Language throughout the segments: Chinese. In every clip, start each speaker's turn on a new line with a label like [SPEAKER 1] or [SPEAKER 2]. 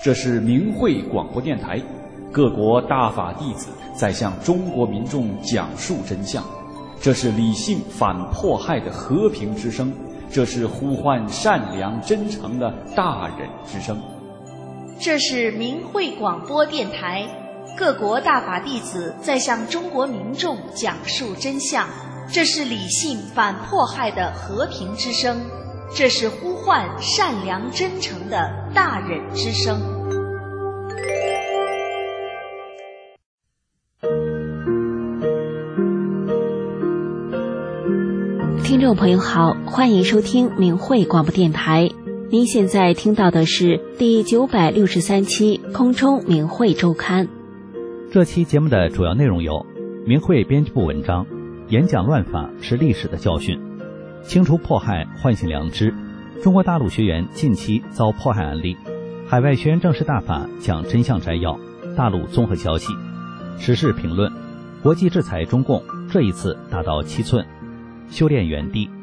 [SPEAKER 1] 这是明慧广播电台，各国大法弟子在向中国民众讲述真相。这是理性反迫害的和平之声，这是呼唤善良真诚的大忍之声。
[SPEAKER 2] 这是明慧广播电台，各国大法弟子在向中国民众讲述真相。这是理性反迫害的和平之声，这是呼唤善良真诚的大忍之声。
[SPEAKER 3] 听众朋友好，欢迎收听明慧广播电台。您现在听到的是第963期空中明慧周刊。
[SPEAKER 4] 这期节目的主要内容有：明慧编辑部文章，演讲乱法是历史的教训；清除迫害，唤醒良知；中国大陆学员近期遭迫害案例；海外学员正式大法讲真相摘要；大陆综合消息；时事评论；国际制裁中共，这一次达到7寸；修炼原地。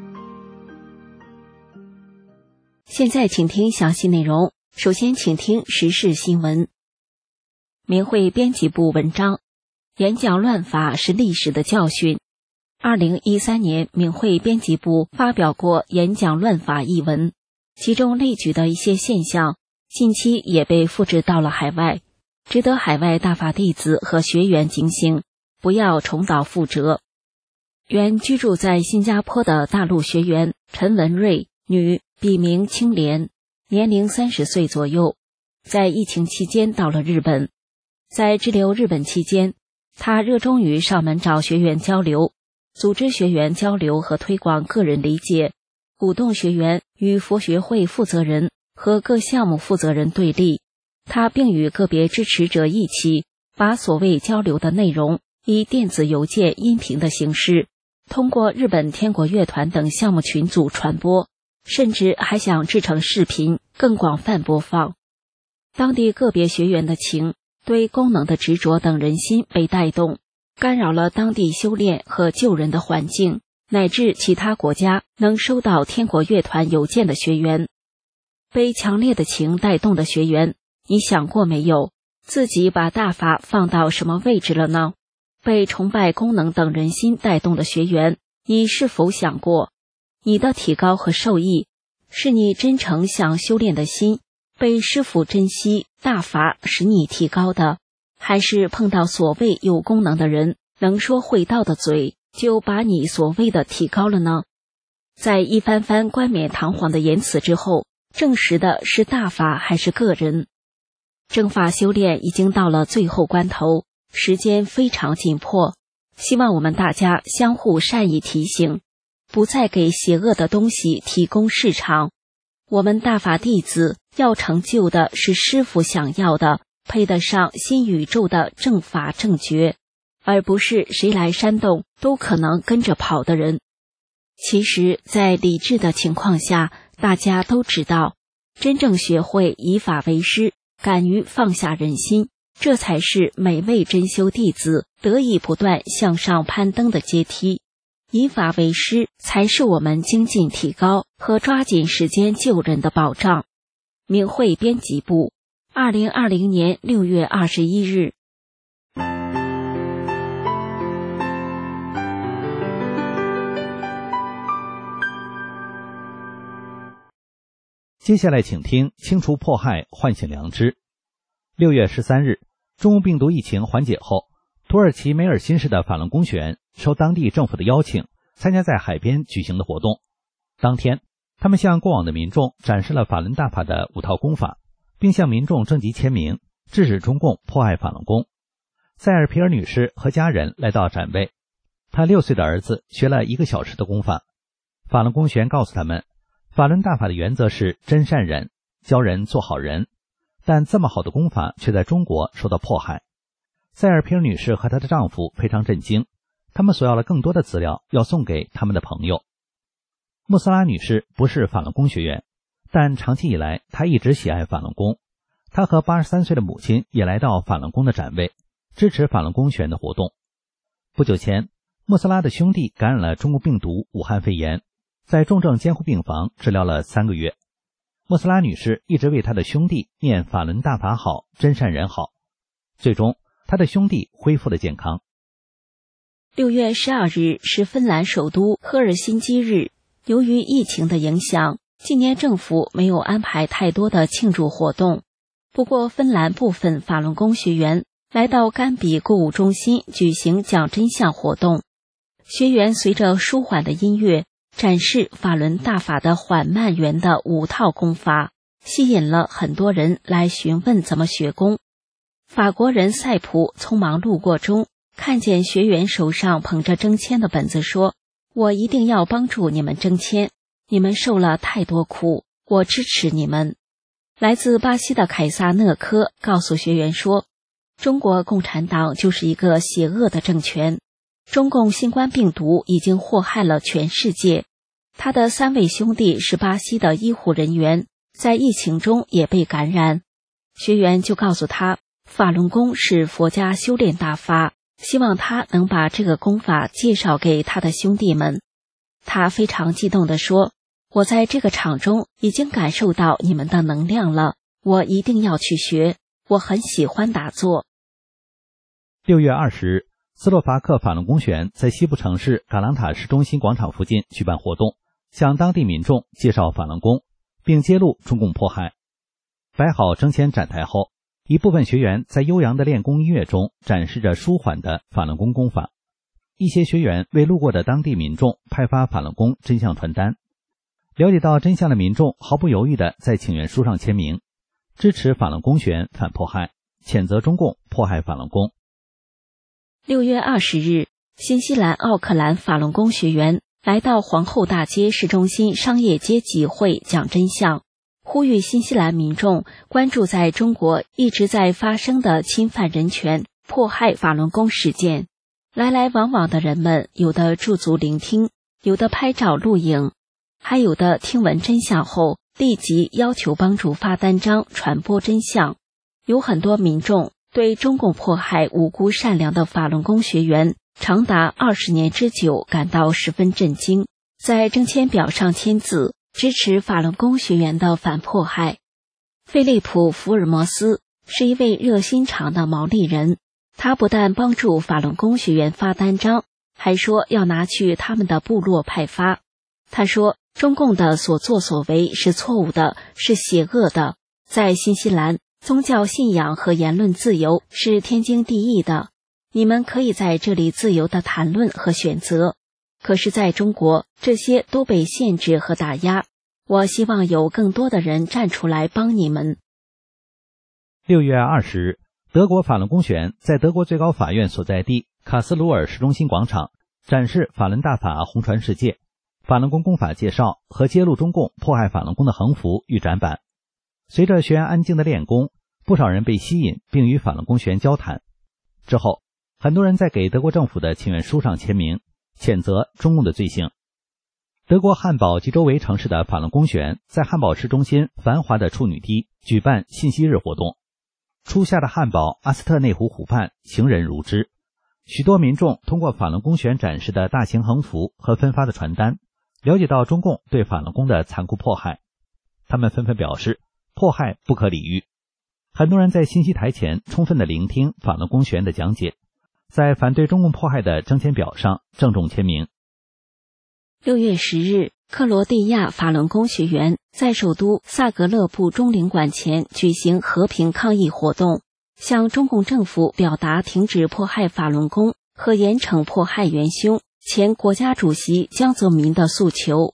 [SPEAKER 3] 现在请听详细内容。首先请听时事新闻。明慧编辑部文章，演讲乱法是历史的教训。2013年，明慧编辑部发表过《演讲乱法》一文，其中列举的一些现象，近期也被复制到了海外，值得海外大法弟子和学员警醒，不要重蹈覆辙。原居住在新加坡的大陆学员陈文瑞，女，笔名青莲，年龄30岁左右，在疫情期间到了日本。在滞留日本期间，她热衷于上门找学员交流，组织学员交流和推广个人理解，鼓动学员与佛学会负责人和各项目负责人对立。她并与个别支持者一起，把所谓交流的内容以电子邮件、音频的形式，通过日本天国乐团等项目群组传播，甚至还想制成视频，更广泛播放。当地个别学员的情、对功能的执着等人心被带动，干扰了当地修炼和救人的环境，乃至其他国家能收到天国乐团邮件的学员。被强烈的情带动的学员，你想过没有，自己把大法放到什么位置了呢？被崇拜功能等人心带动的学员，你是否想过，你的提高和受益，是你真诚想修炼的心被师父珍惜大法使你提高的，还是碰到所谓有功能的人能说会道的嘴，就把你所谓的提高了呢？在一番番冠冕堂皇的言辞之后，证实的是大法还是个人？正法修炼已经到了最后关头，时间非常紧迫，希望我们大家相互善意提醒，不再给邪恶的东西提供市场。我们大法弟子要成就的是师父想要的，配得上新宇宙的正法正觉，而不是谁来煽动都可能跟着跑的人。其实在理智的情况下，大家都知道，真正学会以法为师，敢于放下人心，这才是每位真修弟子得以不断向上攀登的阶梯。以法为师，才是我们精进提高和抓紧时间救人的保障。明慧编辑部，2020年6月21日。
[SPEAKER 4] 接下来请听清除迫害，唤醒良知。6月13日，中共病毒疫情缓解后，土耳其梅尔辛市的法轮功学员受当地政府的邀请，参加在海边举行的活动。当天，他们向过往的民众展示了法轮大法的5套功法，并向民众征集签名，制止中共迫害法轮功。塞尔皮尔女士和家人来到展位，她6岁的儿子学了1个小时的功法。法轮功学员告诉他们，法轮大法的原则是真善忍，教人做好人，但这么好的功法却在中国受到迫害。塞尔皮尔女士和她的丈夫非常震惊，他们索要了更多的资料，要送给他们的朋友。穆斯拉女士不是法轮功学员，但长期以来她一直喜爱法轮功。她和83岁的母亲也来到法轮功的展位，支持法轮功学员的活动。不久前，穆斯拉的兄弟感染了中国病毒武汉肺炎，在重症监护病房治疗了3个月。 莫斯拉女士一直为她的兄弟念法轮大法好，真善人好。最终，她的兄弟恢复了健康。
[SPEAKER 3] 6月12日是芬兰首都赫尔辛基日。由于疫情的影响，今年政府没有安排太多的庆祝活动。不过，芬兰部分法轮功学员来到甘比购物中心举行讲真相活动。学员随着舒缓的音乐展示法轮大法的缓慢圆的5套功法，吸引了很多人来询问怎么学功。法国人塞普匆忙路过中，看见学员手上捧着征签的本子，说：“我一定要帮助你们征签，你们受了太多苦，我支持你们。”来自巴西的凯撒讷科告诉学员说：“中国共产党就是一个邪恶的政权，中共新冠病毒已经祸害了全世界。他的3位兄弟是巴西的医护人员，在疫情中也被感染。”学员就告诉他，法轮功是佛家修炼大法，希望他能把这个功法介绍给他的兄弟们。他非常激动地说：“我在这个场中已经感受到你们的能量了，我一定要去学，我很喜欢打坐。
[SPEAKER 4] ”6月20日，斯洛伐克法轮功学员在西部城市嘎朗塔市中心广场附近举办活动，向当地民众介绍法轮功，并揭露中共迫害。摆好征签展台后，一部分学员在悠扬的练功音乐中展示着舒缓的法轮功功法。一些学员为路过的当地民众派发法轮功真相传单。了解到真相的民众毫不犹豫地在请愿书上签名，支持法轮功学员反迫害，谴责中共迫害法轮功。
[SPEAKER 3] 6月20日，新西兰奥克兰法轮功学员来到皇后大街市中心商业街集会讲真相，呼吁新西兰民众关注在中国一直在发生的侵犯人权、迫害法轮功事件。来来往往的人们，有的驻足聆听，有的拍照录影，还有的听闻真相后立即要求帮助发单张传播真相。有很多民众对中共迫害无辜善良的法轮功学员长达20年之久感到十分震惊，在征签表上签字，支持法轮功学员的反迫害。菲利普·福尔摩斯是一位热心肠的毛利人，他不但帮助法轮功学员发单张，还说要拿去他们的部落派发。他说，中共的所作所为是错误的，是邪恶的。在新西兰，宗教信仰和言论自由是天经地义的，你们可以在这里自由地谈论和选择。可是在中国，这些都被限制和打压。我希望有更多的人站出来帮你们。
[SPEAKER 4] 6月20日，德国法轮功学员在德国最高法院所在地卡斯鲁尔市中心广场展示法轮大法红传世界、法轮功功法介绍和揭露中共迫害法轮功的横幅与展板。随着学员安静的练功，不少人被吸引并与法轮功学员交谈。之后，很多人在给德国政府的请愿书上签名，谴责中共的罪行。德国汉堡及周围城市的法轮功学员在汉堡市中心繁华的处女堤举办信息日活动。初夏的汉堡阿斯特内湖湖畔行人如织，许多民众通过法轮功学员展示的大型横幅和分发的传单，了解到中共对法轮功的残酷迫害。他们纷纷表示，迫害不可理喻。很多人在信息台前充分地聆听法轮功学员的讲解，在反对中共迫害的征签表上郑重签名。
[SPEAKER 3] 6月10日，克罗地亚法轮功学员在首都萨格勒布中领馆前举行和平抗议活动，向中共政府表达停止迫害法轮功和严惩迫害元凶前国家主席江泽民的诉求。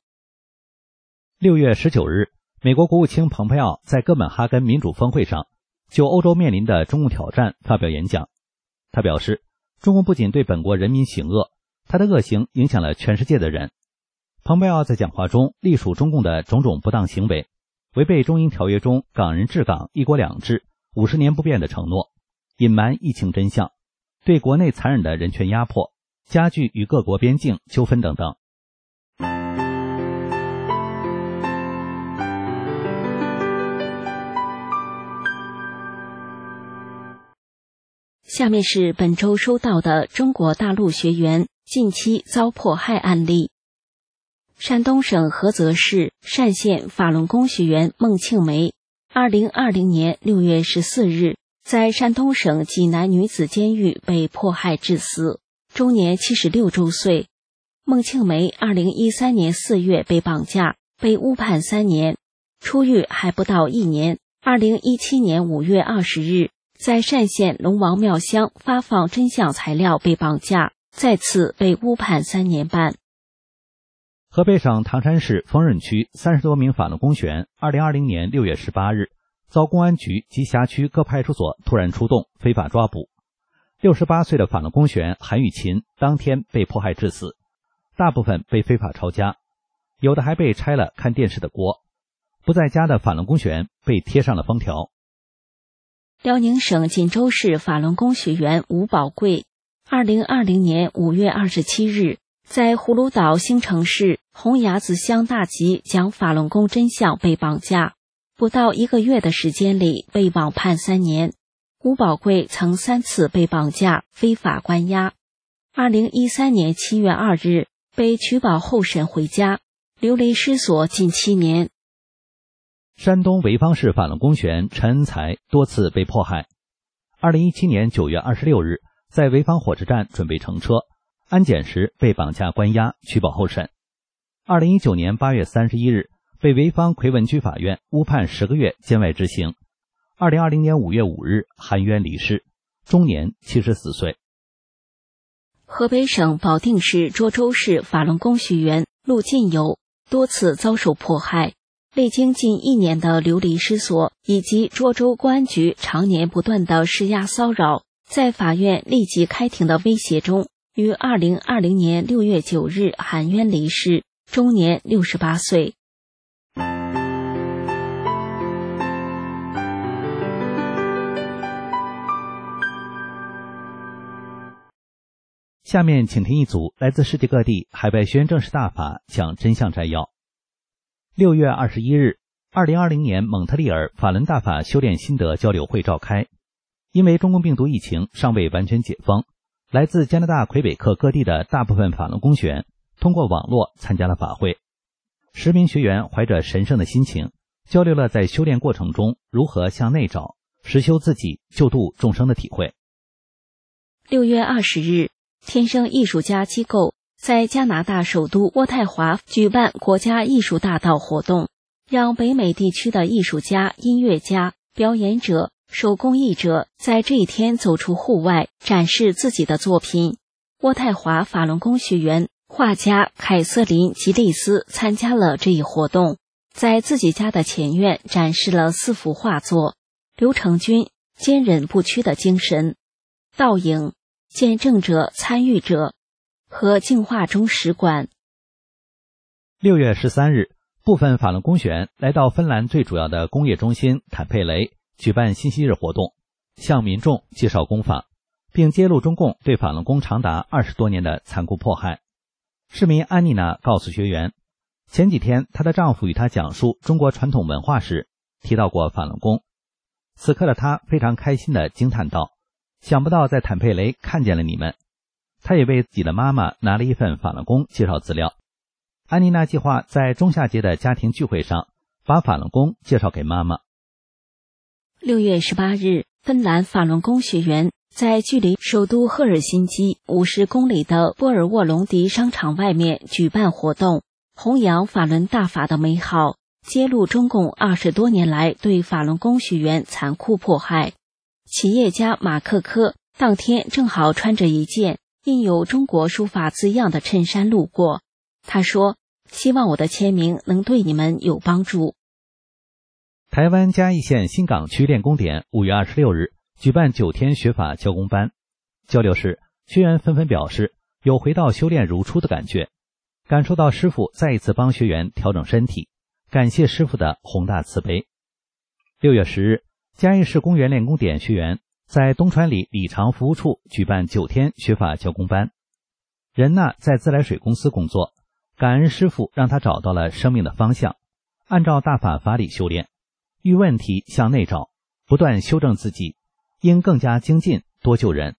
[SPEAKER 4] 6月19日，美国国务卿蓬佩奥在哥本哈根民主峰会上就欧洲面临的中共挑战发表演讲。他表示，中共不仅对本国人民行恶，他的恶行影响了全世界的人。蓬佩奥在讲话中隶属中共的种种不当行为，违背中英条约中港人治港、一国两制50年不变的承诺，隐瞒疫情真相，对国内残忍的人权压迫，加剧与各国边境纠纷等等。
[SPEAKER 3] 下面是本周收到的中国大陆学员近期遭迫害案例。 山东省菏泽市单县法轮功学员孟庆梅，2020年6月14日在山东省济南女子监狱被迫害致死，终年76周岁。孟庆梅2013年4月被绑架，被误判3年，出狱还不到1年。2017年5月20日，在单县龙王庙乡发放真相材料被绑架，再次被误判3年半。
[SPEAKER 4] 河北省唐山市丰润区30多名法轮功学员2020年6月18日遭公安局及辖区各派出所突然出动，非法抓捕。68岁的法轮功学员韩玉琴当天被迫害致死，大部分被非法抄家，有的还被拆了看电视的锅。不在家的法轮功学员被贴上了封条。
[SPEAKER 3] 辽宁省锦州市法轮功学员吴宝贵2020年5月27日在葫芦岛兴城市红崖子乡大集讲法轮功真相被绑架，不到1个月的时间里被网判3年。吴宝贵曾3次被绑架非法关押，2013年7月2日被取保候审回家，流离失所近7年。
[SPEAKER 4] 山东潍坊市法轮功学员陈恩才多次被迫害。2017年9月26日在潍坊火车站准备乘车，安检时被绑架关押，取保候审。2019年8月31日被潍坊奎文居法院误判10个月监外执行。2020年5月5日含冤离世，终年74岁。
[SPEAKER 3] 河北省保定市涿州市法轮功学员陆进友多次遭受迫害，历经近1年的流离失所，以及涿州公安局常年不断的施压骚扰，在法院立即开庭的威胁中，于2020年6月9日含冤离世，终年68岁。
[SPEAKER 4] 下面请听一组来自世界各地海外学员正式大法讲真相摘要。6月21日，2020年蒙特利尔法轮大法修炼心得交流会召开。因为中共病毒疫情尚未完全解封，来自加拿大魁北克各地的大部分法轮功学员通过网络参加了法会。10名学员怀着神圣的心情，交流了在修炼过程中如何向内找、实修自己、救度众生的体会。
[SPEAKER 3] 6月20日，天生艺术家机构在加拿大首都渥太华举办国家艺术大道活动，让北美地区的艺术家、音乐家、表演者、手工艺者在这一天走出户外，展示自己的作品。渥太华法轮功学员画家凯瑟琳·吉利斯参加了这一活动，在自己家的前院展示了4幅画作：刘成军坚忍不屈的精神、倒影、见证者、参与者和净化中使馆。
[SPEAKER 4] 6月13日，部分法轮功学员来到芬兰最主要的工业中心坦佩雷举办信息日活动，向民众介绍功法，并揭露中共对法轮功长达20多年的残酷迫害。市民安妮娜告诉学员，前几天她的丈夫与她讲述中国传统文化时提到过法轮功，此刻的她非常开心地惊叹道，想不到在坦佩雷看见了你们。她也为自己的妈妈拿了一份法轮功介绍资料。安妮娜计划在中夏节的家庭聚会上把法轮功介绍给妈妈。
[SPEAKER 3] 6月18日，芬兰法轮功学员在距离首都赫尔辛基50公里的波尔沃隆迪商场外面举办活动，弘扬法轮大法的美好，揭露中共20多年来对法轮功学员残酷迫害。企业家马克科当天正好穿着一件印有中国书法字样的衬衫路过，他说：“希望我的签名能对你们有帮助。”
[SPEAKER 4] 台湾嘉义县新港区练功点5月26日举办9天学法教功班，交流时学员纷纷表示有回到修炼如初的感觉，感受到师父再一次帮学员调整身体，感谢师父的宏大慈悲。6月10日，嘉义市公园练功点学员在东川里理长服务处举办9天学法教功班。任娜在自来水公司工作，感恩师父让她找到了生命的方向，按照大法法理修炼，遇问题向内找，不断修正自己，应更加精进，多救人。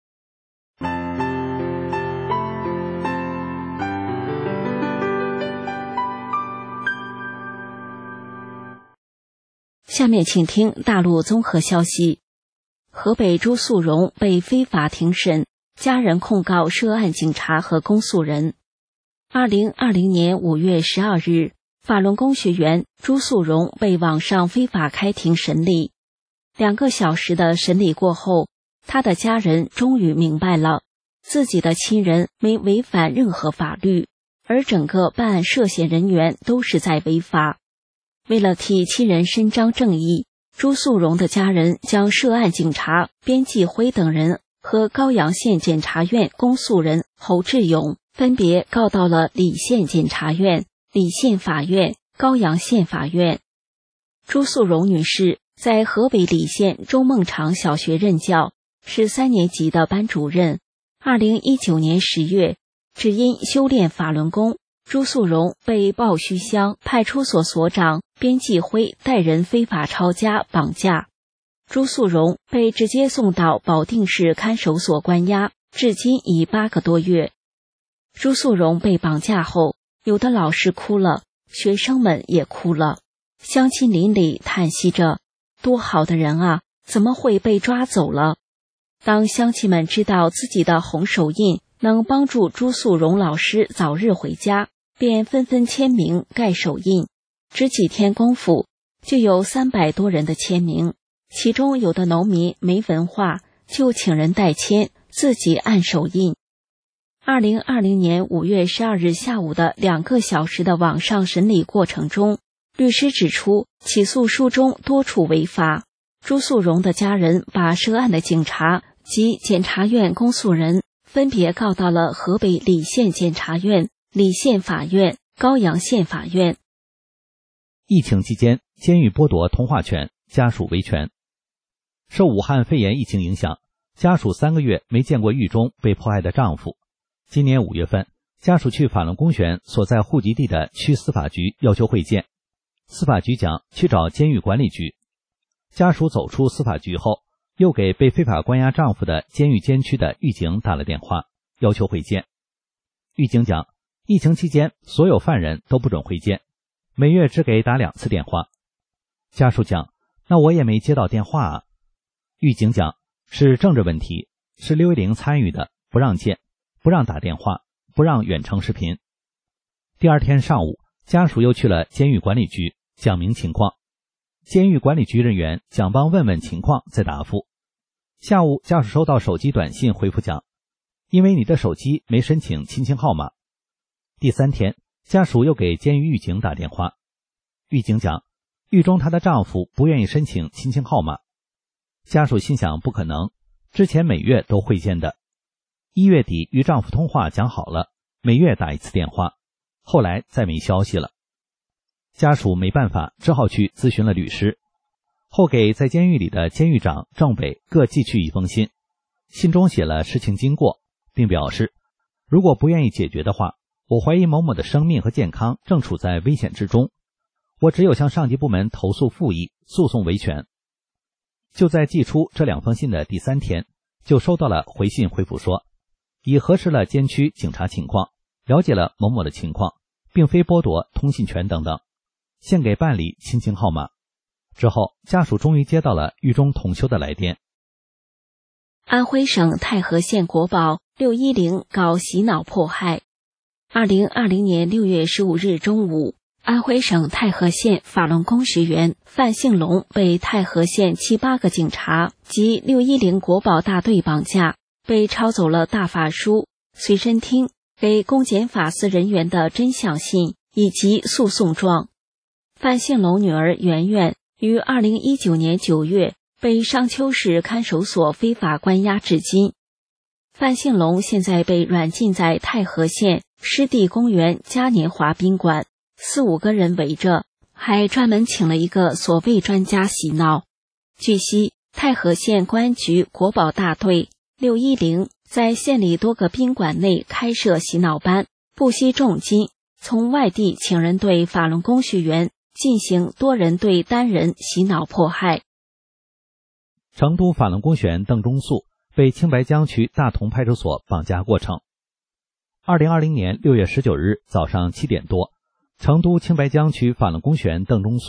[SPEAKER 3] 下面请听大陆综合消息。河北朱素荣被非法庭审，家人控告涉案警察和公诉人。2020年5月12日，法轮功学员朱素荣被网上非法开庭审理。2个小时的审理过后，他的家人终于明白了，自己的亲人没违反任何法律，而整个办案涉嫌人员都是在违法。为了替亲人伸张正义，朱素荣的家人将涉案警察边继辉等人和高阳县检察院公诉人侯志勇分别告到了澧县检察院、澧县法院、高阳县法院。朱素荣女士在河北澧县周孟场小学任教，是3年级的班主任。2019年10月，只因修炼法轮功，朱素荣被抱须乡派出所所长边继辉带人非法抄家绑架，朱素荣被直接送到保定市看守所关押，至今已8个多月。朱素荣被绑架后，有的老师哭了，学生们也哭了，乡亲邻里叹息着，多好的人啊，怎么会被抓走了？当乡亲们知道自己的红手印能帮助朱素荣老师早日回家，便纷纷签名盖手印，只几天功夫就有300多人的签名，其中有的农民没文化，就请人代签，自己按手印。2020年5月12日下午的2个小时的网上审理过程中，律师指出起诉书中多处违法，朱素荣的家人把涉案的警察及检察院公诉人分别告到了河北澧县检察院、澧县法院、高阳县法院。
[SPEAKER 4] 疫情期间，监狱剥夺通话权，家属维权。受武汉肺炎疫情影响，家属3个月没见过狱中被迫害的丈夫。今年5月份，家属去法轮功学员所在户籍地的区司法局要求会见，司法局讲去找监狱管理局。家属走出司法局后，又给被非法关押丈夫的监狱监区的狱警打了电话，要求会见。狱警讲，疫情期间所有犯人都不准会见，每月只给打2次电话。家属讲，那我也没接到电话啊。狱警讲，是政治问题，是610参与的，不让见，不让打电话，不让远程视频。第2天上午，家属又去了监狱管理局，讲明情况。监狱管理局人员讲帮问问情况再答复。下午，家属收到手机短信回复讲，因为你的手机没申请亲情号码。第3天，家属又给监狱狱警打电话，狱警讲，狱中她的丈夫不愿意申请亲情号码。家属心想不可能，之前每月都会见的。1月底与丈夫通话讲好了，每月打1次电话，后来再没消息了。家属没办法，只好去咨询了律师，后给在监狱里的监狱长、政委各寄去1封信，信中写了事情经过，并表示，如果不愿意解决的话，我怀疑某某的生命和健康正处在危险之中，我只有向上级部门投诉复议，诉讼维权。就在寄出这2封信的第3天，就收到了回信回复说，已核实了监区警察情况，了解了某某的情况，并非剥夺通信权等等，现给办理亲情号码。之后，家属终于接到了狱中同修的来电。
[SPEAKER 3] 安徽省太和县国保610搞洗脑迫害。2020年6月15日中午，安徽省太和县法轮功学员范兴龙被太和县7、8个警察及610国保大队绑架，被抄走了大法书、随身听、给公检法司人员的真相信以及诉讼状。范兴龙女儿圆圆于2019年9月被商丘市看守所非法关押至今。范兴龙现在被软禁在太和县湿地公园嘉年华宾馆，4、5个人围着，还专门请了一个所谓专家洗脑。据悉，太和县公安局国保大队610在县里多个宾馆内开设洗脑班，不惜重金从外地请人对法轮功学员进行多人对单人洗脑迫害。
[SPEAKER 4] 成都法轮功学员邓中素被青白江区大同派出所绑架过程。2020年6月19日早上7点多，成都青白江区法轮功学员邓中素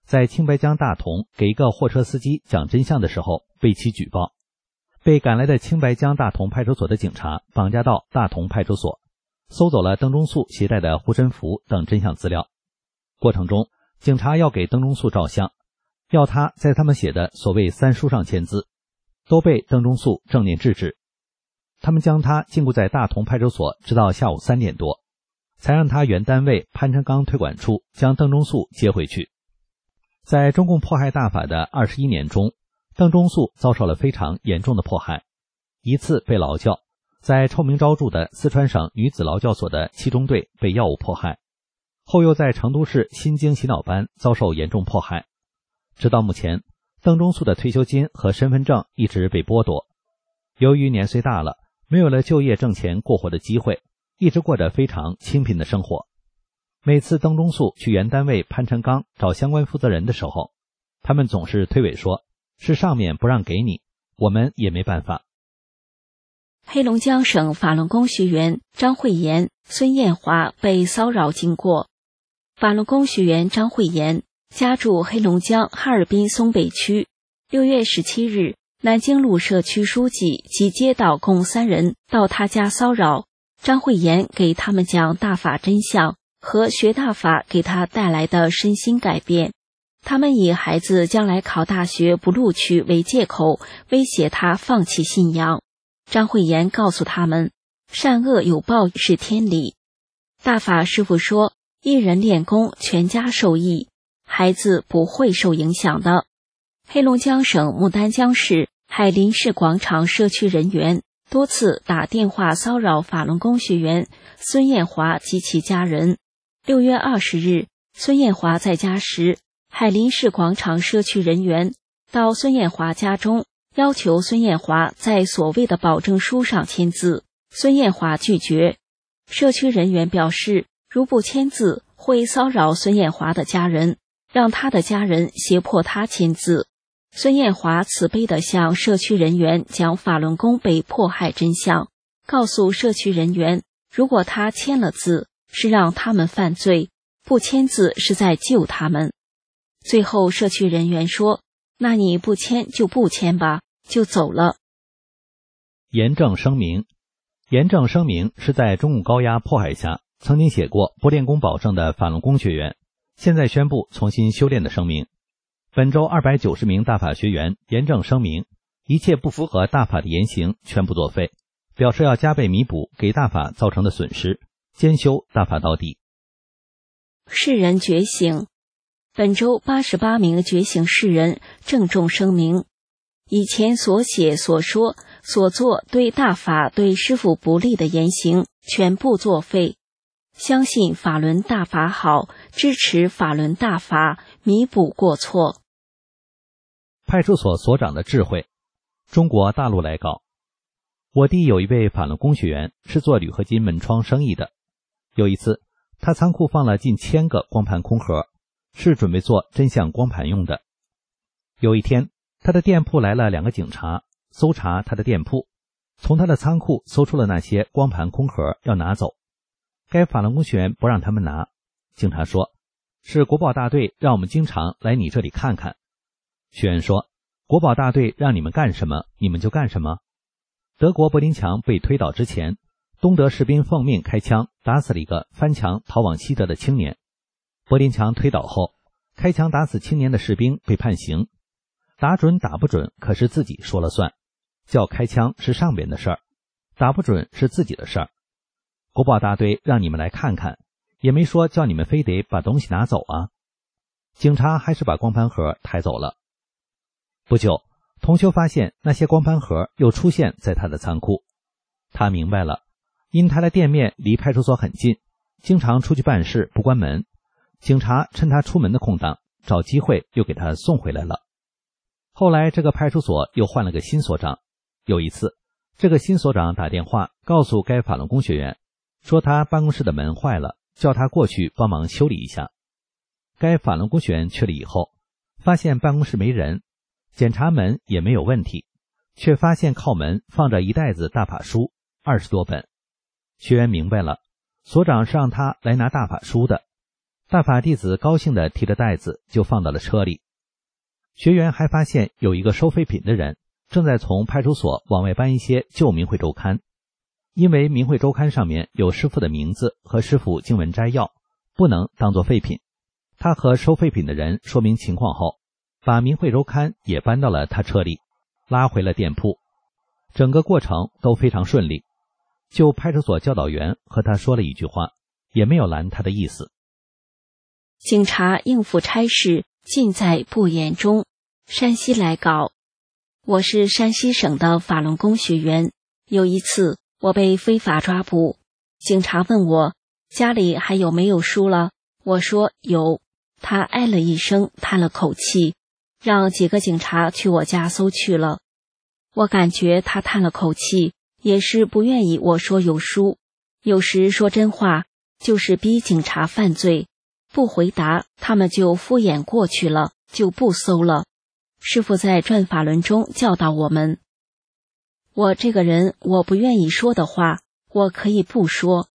[SPEAKER 4] 在青白江大同给一个货车司机讲真相的时候被其举报，被赶来的青白江大同派出所的警察绑架到大同派出所，搜走了邓中素携带的护身符等真相资料。过程中，警察要给邓中素照相，要他在他们写的所谓三书上签字，都被邓中素正面制止。他们将他禁锢在大同派出所直到下午3点多，才让他原单位潘成刚推管处将邓中素接回去。在中共迫害大法的21年中，邓中素遭受了非常严重的迫害。一次被劳教，在臭名昭著的四川省女子劳教所的7中队被药物迫害，后又在成都市新京洗脑班遭受严重迫害。直到目前，邓中素的退休金和身份证一直被剥夺。由于年岁大了，没有了就业挣钱过活的机会，一直过着非常清贫的生活。每次邓中素去原单位潘成刚找相关负责人的时候，他们总是推诿说是上面不让给你，我们也没办法。
[SPEAKER 3] 黑龙江省法轮功学员张慧妍、孙艳华被骚扰经过。法轮功学员张慧妍家住黑龙江哈尔滨松北区。6月17日，南京路社区书记及街道共3人到他家骚扰，张慧妍给他们讲大法真相和学大法给他带来的身心改变。他们以孩子将来考大学不录取为借口，威胁他放弃信仰。张慧妍告诉他们，善恶有报是天理。大法师父说，一人练功，全家受益，孩子不会受影响的。黑龙江省牡丹江市海林市广场社区人员多次打电话骚扰法轮功学员孙艳华及其家人。6月20日，孙艳华在家时，海林市广场社区人员到孙艳华家中，要求孙艳华在所谓的保证书上签字，孙艳华拒绝。社区人员表示，如不签字，会骚扰孙艳华的家人，让他的家人胁迫他签字。孙艳华慈悲地向社区人员讲法轮功被迫害真相，告诉社区人员，如果他签了字，是让他们犯罪，不签字是在救他们。最后社区人员说，那你不签就不签吧，就走了。
[SPEAKER 4] 严正声明。严正声明是在中共高压迫害下曾经写过不练功保证的法轮功学员，现在宣布重新修炼的声明。本周290名大法学员严正声明，一切不符合大法的言行全部作废，表示要加倍弥补给大法造成的损失，坚修大法到底。
[SPEAKER 3] 世人觉醒。本周88名觉醒世人郑重声明，以前所写所说所做对大法对师父不利的言行全部作废，相信法轮大法好，支持法轮大法，弥补过错。
[SPEAKER 4] 派出所所长的智慧。中国大陆来稿，我弟有一位法轮功学员是做铝合金门窗生意的。有一次，他仓库放了近1000个光盘空盒，是准备做真相光盘用的。有一天，他的店铺来了2个警察，搜查他的店铺，从他的仓库搜出了那些光盘空盒，要拿走。该法轮功学员不让他们拿，警察说，是国保大队让我们经常来你这里看看。学员说，国保大队让你们干什么，你们就干什么。德国柏林墙被推倒之前，东德士兵奉命开枪打死了一个翻墙逃往西德的青年。柏林墙推倒后，开枪打死青年的士兵被判刑。打准打不准可是自己说了算，叫开枪是上边的事儿，打不准是自己的事儿。国保大队让你们来看看，也没说叫你们非得把东西拿走啊。警察还是把光盘盒抬走了。不久，同修发现那些光盘盒又出现在他的仓库。他明白了，因他的店面离派出所很近，经常出去办事不关门，警察趁他出门的空档，找机会又给他送回来了。后来这个派出所又换了个新所长。有一次，这个新所长打电话告诉该法轮功学员，说他办公室的门坏了，叫他过去帮忙修理一下。该法轮功学员去了以后，发现办公室没人，检查门也没有问题，却发现靠门放着一袋子大法书，20多本。学员明白了，所长是让他来拿大法书的。 大法弟子高兴地提着袋子就放到了车里。学员还发现有一个收废品的人正在从派出所往外搬一些旧明慧周刊，因为明慧周刊上面有师父的名字和师父经文摘要，不能当作废品。他和收废品的人说明情况后，把明慧周刊也搬到了他车里，拉回了店铺。整个过程都非常顺利。就派出所教导员和他说了一句话，也没有拦他的意思。
[SPEAKER 3] 警察应付差事尽在不言中。山西来稿，我是山西省的法轮功学员。有一次我被非法抓捕，警察问我家里还有没有书了，我说有。他哎了一声，叹了口气，让几个警察去我家搜去了。我感觉他叹了口气也是不愿意我说有书，有时说真话就是逼警察犯罪，不回答他们就敷衍过去了，就不搜了。师父在转法轮中教导我们，我这个人我不愿意说的话我可以不说。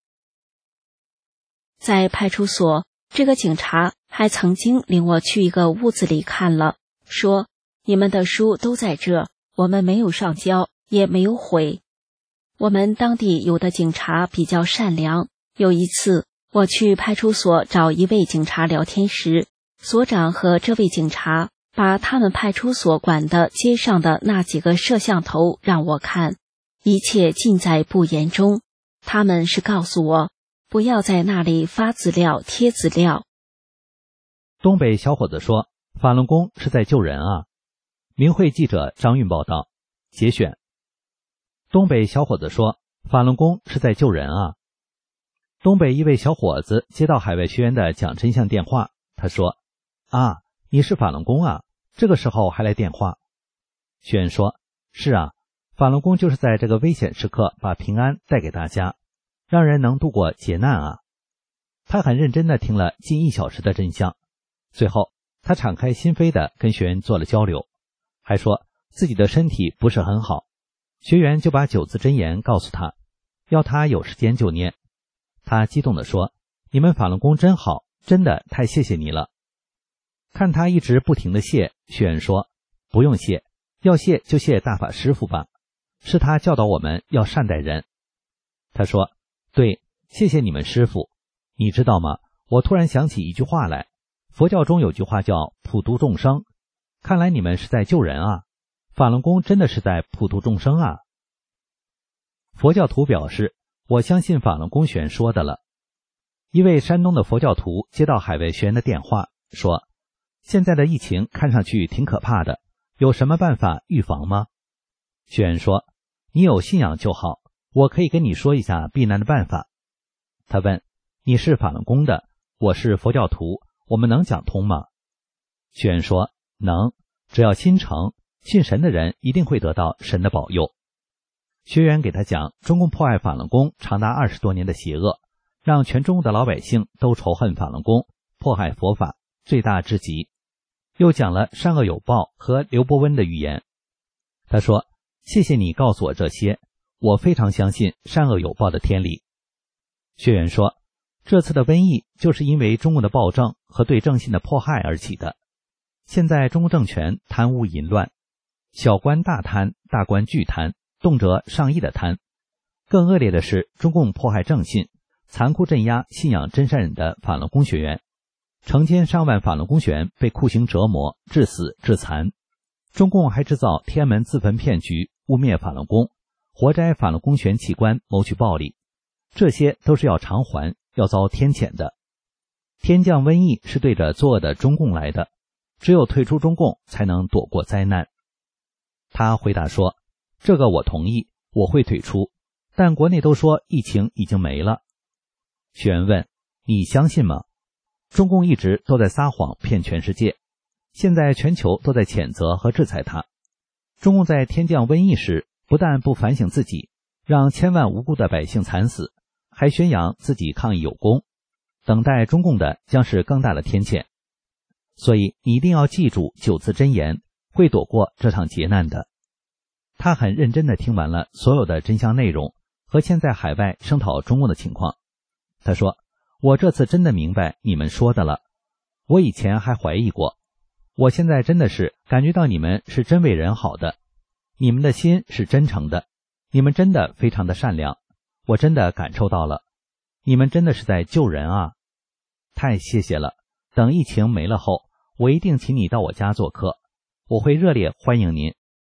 [SPEAKER 3] 在派出所，这个警察还曾经领我去一个屋子里看了，说你们的书都在这，我们没有上交，也没有毁。我们当地有的警察比较善良，有一次我去派出所找一位警察聊天时，所长和这位警察把他们派出所管的街上的那几个摄像头让我看，一切尽在不言中。他们是告诉我不要在那里发资料贴资料。
[SPEAKER 4] 东北小伙子说，法轮功是在救人啊。明慧记者张运报道，节选。东北小伙子说，法轮功是在救人啊。东北一位小伙子接到海外学员的讲真相电话，他说，啊，你是法轮功啊，这个时候还来电话。学员说，是啊，法轮功就是在这个危险时刻把平安带给大家，让人能度过劫难啊。他很认真地听了近1小时的真相，最后他敞开心扉地跟学员做了交流，还说自己的身体不是很好，学员就把9字真言告诉他，要他有时间就念。他激动地说，你们法轮功真好，真的太谢谢你了。看他一直不停地谢，学员说，不用谢，要谢就谢大法师父吧，是他教导我们要善待人。他说，对，谢谢你们师父。你知道吗，我突然想起一句话来，佛教中有句话叫普度众生，看来你们是在救人啊，法轮功真的是在普度众生啊。佛教徒表示，我相信法轮功学员说的了。一位山东的佛教徒接到海外学员的电话，说，现在的疫情看上去挺可怕的，有什么办法预防吗？学员说，你有信仰就好，我可以跟你说一下避难的办法。他问，你是法轮功的，我是佛教徒，我们能讲通吗？学员说，能，只要心诚，信神的人一定会得到神的保佑。学员给他讲中共迫害法轮功长达20多年的邪恶，让全中国的老百姓都仇恨法轮功，迫害佛法，罪大之极。又讲了善恶有报和刘伯温的预言。他说，谢谢你告诉我这些，我非常相信善恶有报的天理。学员说，这次的瘟疫就是因为中共的暴政和对正信的迫害而起的。现在中共政权贪污淫乱，小官大贪，大官巨贪，动辄上亿的贪。更恶劣的是，中共迫害正信，残酷镇压信仰真善忍的法轮功学员，成千上万法轮功学员被酷刑折磨，致死致残。中共还制造天安门自焚骗局，污蔑法轮功，活摘法轮功学员器官，谋取暴利。这些都是要偿还，要遭天谴的。天降瘟疫是对着作恶的中共来的，只有退出中共才能躲过灾难。他回答说，这个我同意，我会退出，但国内都说疫情已经没了。学员问，你相信吗？中共一直都在撒谎骗全世界，现在全球都在谴责和制裁他。中共在天降瘟疫时，不但不反省自己，让千万无辜的百姓惨死，还宣扬自己抗疫有功，等待中共的将是更大的天谴。所以你一定要记住9字真言，会躲过这场劫难的。他很认真地听完了所有的真相内容和现在海外声讨中共的情况。他说， 我这次真的明白你们说的了，我以前还怀疑过，我现在真的是感觉到你们是真为人好的，你们的心是真诚的，你们真的非常的善良，我真的感受到了，你们真的是在救人啊！太谢谢了，等疫情没了后，我一定请你到我家做客，我会热烈欢迎您。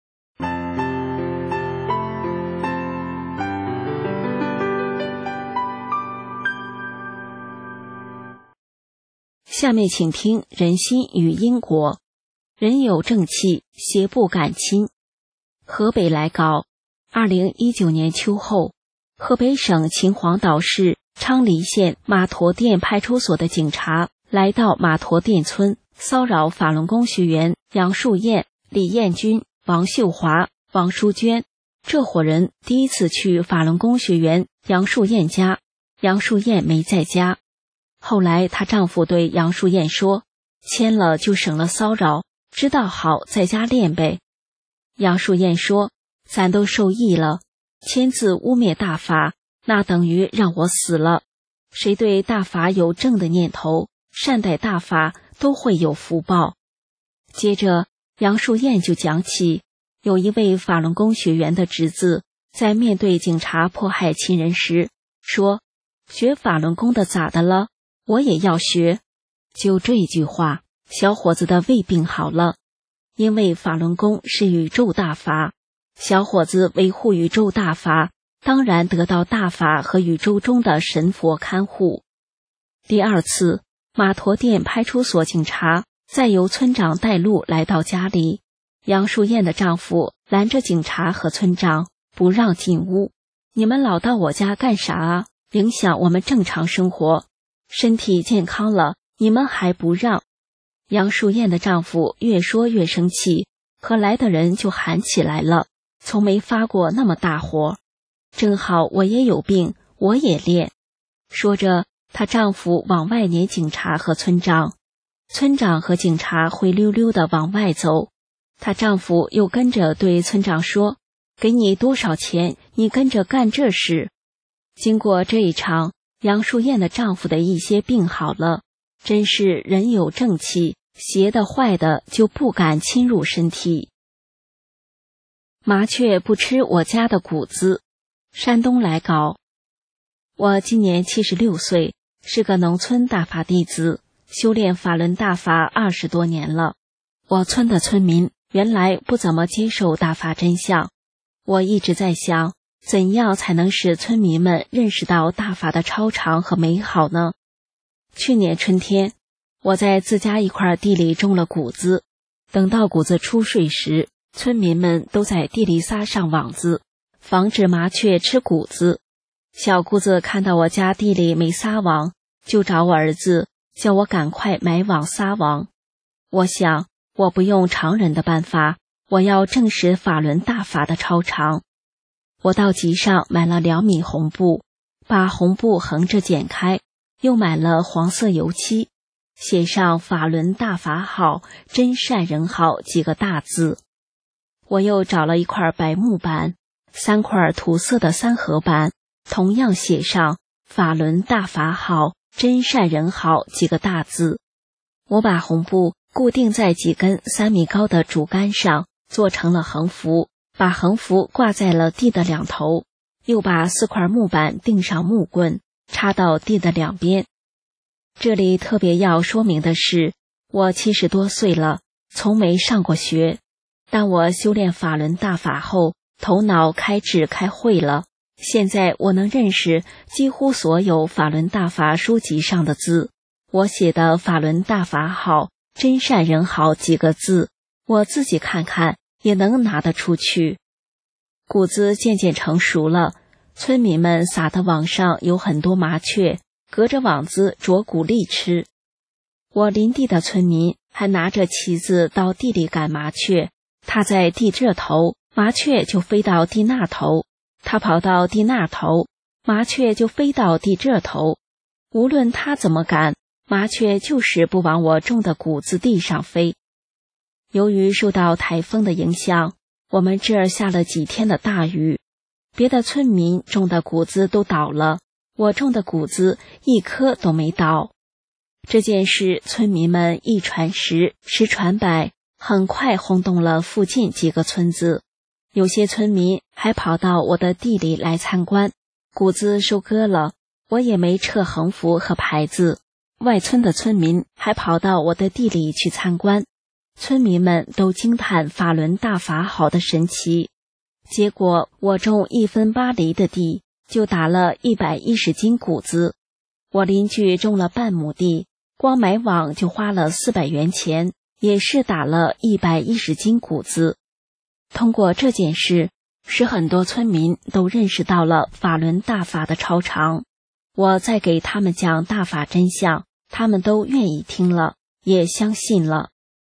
[SPEAKER 3] 下面请听人心与因果。人有正气，邪不敢侵。河北来稿，2019年秋后，河北省秦皇岛市昌黎县马驼店派出所的警察来到马驼店村，骚扰法轮功学员杨树燕、李艳军、王秀华、王淑娟。这伙人第一次去法轮功学员杨树燕家，杨树燕没在家。后来她丈夫对杨树燕说，签了就省了骚扰，知道好在家练呗。杨树燕说，咱都受益了，签字污蔑大法，那等于让我死了。谁对大法有正的念头，善待大法，都会有福报。接着杨树燕就讲起，有一位法轮功学员的侄子在面对警察迫害亲人时说，学法轮功的咋的了，我也要学。就这一句话，小伙子的胃病好了。因为法轮功是宇宙大法，小伙子维护宇宙大法，当然得到大法和宇宙中的神佛看护。第二次，马驼店派出所警察再由村长带路来到家里，杨树燕的丈夫拦着警察和村长，不让进屋。你们老到我家干啥啊？影响我们正常生活，身体健康了，你们还不让。杨树燕的丈夫越说越生气，和来的人就喊起来了，从没发过那么大火。正好我也有病，我也练。说着，她丈夫往外撵警察和村长，村长和警察灰溜溜地往外走。她丈夫又跟着对村长说，给你多少钱，你跟着干这事。经过这一场，杨树燕的丈夫的一些病好了，真是人有正气，邪的坏的就不敢侵入身体。麻雀不吃我家的谷子。山东来稿，我今年76岁，是个农村大法弟子，修炼法轮大法20多年了。我村的村民原来不怎么接受大法真相，我一直在想，怎样才能使村民们认识到大法的超常和美好呢？去年春天，我在自家一块地里种了谷子，等到谷子出穗时，村民们都在地里撒上网子，防止麻雀吃谷子。小姑子看到我家地里没撒网，就找我儿子，叫我赶快买网撒网。我想，我不用常人的办法，我要证实法轮大法的超常。我到集上买了2米红布，把红布横着剪开，又买了黄色油漆，写上法轮大法好，真善人好几个大字。我又找了一块白木板，3块土色的3合板，同样写上法轮大法好，真善人好几个大字。我把红布固定在几根3米高的竹竿上，做成了横幅，把横幅挂在了地的2头，又把4块木板钉上木棍，插到地的2边。这里特别要说明的是，我70多岁了，从没上过学，但我修炼法轮大法后，头脑开智开慧了，现在我能认识几乎所有法轮大法书籍上的字。我写的法轮大法好，真善人好几个字，我自己看看也能拿得出去。谷子渐渐成熟了，村民们撒的网上有很多麻雀，隔着网子啄谷粒吃。我邻地的村民还拿着旗子到地里赶麻雀，他在地这头，麻雀就飞到地那头，他跑到地那头，麻雀就飞到地这头。无论他怎么赶，麻雀就是不往我种的谷子地上飞。由于受到台风的影响，我们这儿下了几天的大雨，别的村民种的谷子都倒了， 我种的谷子一颗都没倒。这件事村民们一传十，十传百，很快轰动了附近几个村子。有些村民还跑到我的地里来参观。谷子收割了，我也没撤横幅和牌子。外村的村民还跑到我的地里去参观。村民们都惊叹法轮大法好的神奇。结果我种1分8厘的地，就打了110斤谷子。我邻居种了半亩地，光买网就花了400元钱，也是打了110斤谷子。通过这件事，使很多村民都认识到了法轮大法的超常。我再给他们讲大法真相，他们都愿意听了，也相信了。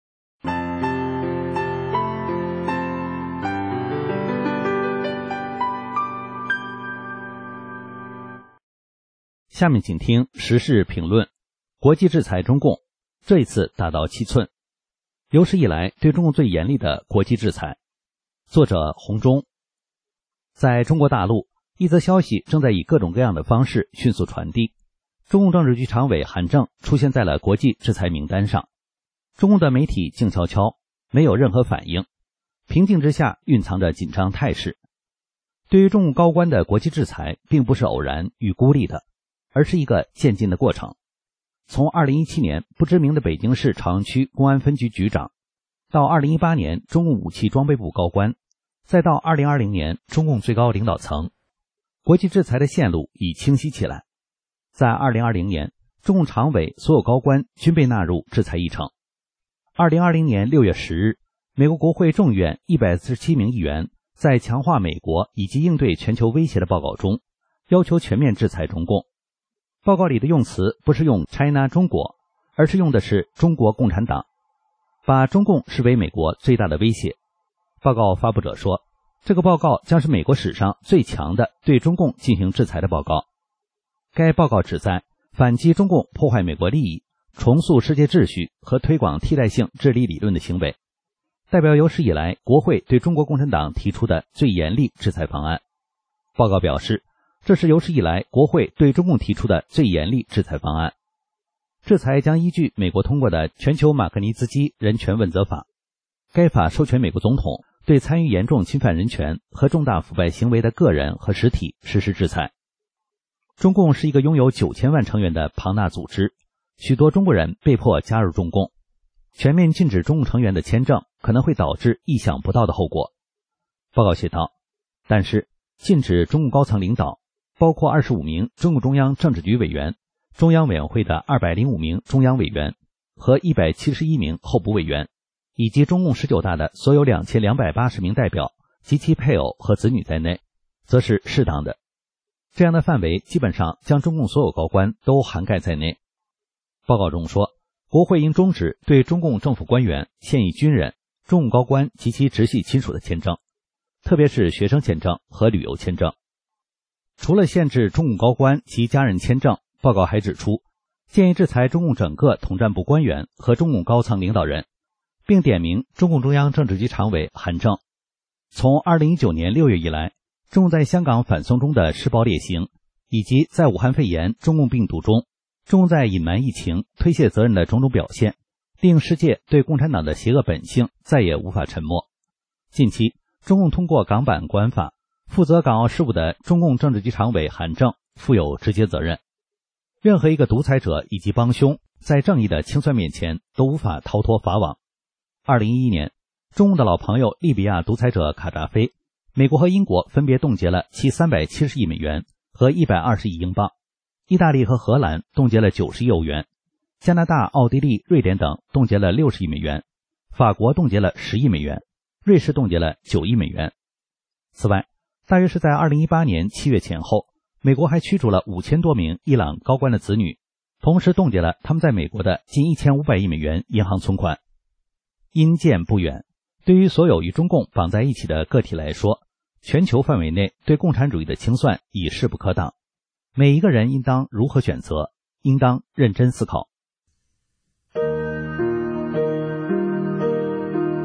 [SPEAKER 4] 下面请听时事评论。国际制裁中共，这一次达到7寸，有史以来对中共最严厉的国际制裁。作者洪忠。在中国大陆，一则消息正在以各种各样的方式迅速传递。中共政治局常委韩正出现在了国际制裁名单上。中共的媒体静悄悄，没有任何反应，平静之下蕴藏着紧张态势。对于中共高官的国际制裁，并不是偶然与孤立的，而是一个渐进的过程。从2017年不知名的北京市朝阳区公安分局局长，到2018年中共武器装备部高官，再到2020年中共最高领导层，国际制裁的线路已清晰起来。在2020年，中共常委所有高官均被纳入制裁议程。2020年6月10日，美国国会众议院147名议员在强化美国以及应对全球威胁的报告中，要求全面制裁中共。报告里的用词不是用 China 中国，而是用的是中国共产党，把中共视为美国最大的威胁。报告发布者说，这个报告将是美国史上最强的对中共进行制裁的报告。该报告旨在反击中共破坏美国利益、重塑世界秩序和推广替代性治理理论的行为，代表有史以来国会对中国共产党提出的最严厉制裁方案。报告表示，这是有史以来国会对中共提出的最严厉制裁方案。制裁将依据美国通过的全球马格尼兹基人权问责法，该法授权美国总统对参与严重侵犯人权和重大腐败行为的个人和实体实施制裁。中共是一个拥有9000万成员的庞大组织，许多中国人被迫加入中共。全面禁止中共成员的签证可能会导致意想不到的后果。报告写道，但是禁止中共高层领导，包括25名中共中央政治局委员、中央委员会的205名中央委员和171名候补委员，以及中共19大的所有2280名代表及其配偶和子女在内，则是适当的。这样的范围基本上将中共所有高官都涵盖在内。报告中说，国会应终止对中共政府官员、现役军人、中共高官及其直系亲属的签证，特别是学生签证和旅游签证。除了限制中共高官及家人签证，报告还指出，建议制裁中共整个统战部官员和中共高层领导人，并点名中共中央政治局常委韩正。从2019年6月以来，中共在香港反送中的施暴劣行，以及在武汉肺炎中共病毒中，中共在隐瞒疫情、推卸责任的种种表现，令世界对共产党的邪恶本性再也无法沉默。近期，中共通过港版国安法，负责港澳事务的中共政治局常委韩正负有直接责任。任何一个独裁者以及帮凶，在正义的清算面前都无法逃脱法网。2011年，中共的老朋友利比亚独裁者卡扎菲，美国和英国分别冻结了其370亿美元和120亿英镑，意大利和荷兰冻结了90亿欧元，加拿大、奥地利、瑞典等冻结了60亿美元，法国冻结了10亿美元，瑞士冻结了9亿美元。此外，大约是在2018年7月前后，美国还驱逐了5000多名伊朗高官的子女，同时冻结了他们在美国的近1500亿美元银行存款。因见不远，对于所有与中共绑在一起的个体来说，全球范围内对共产主义的清算已势不可挡。每一个人应当如何选择，应当认真思考。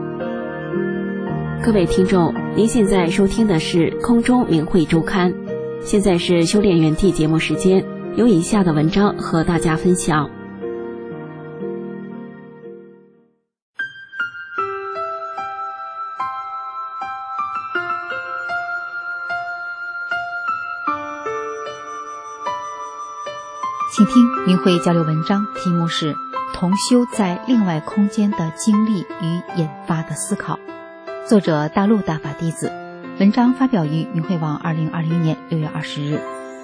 [SPEAKER 3] 各位听众，您现在收听的是空中明慧周刊， 现在是修炼园地节目时间，有以下的文章和大家分享。
[SPEAKER 5] 请听明慧交流文章，题目是同修在另外空间的经历与引发的思考，作者大陆大法弟子，文章发表于明慧网2020年6月20日。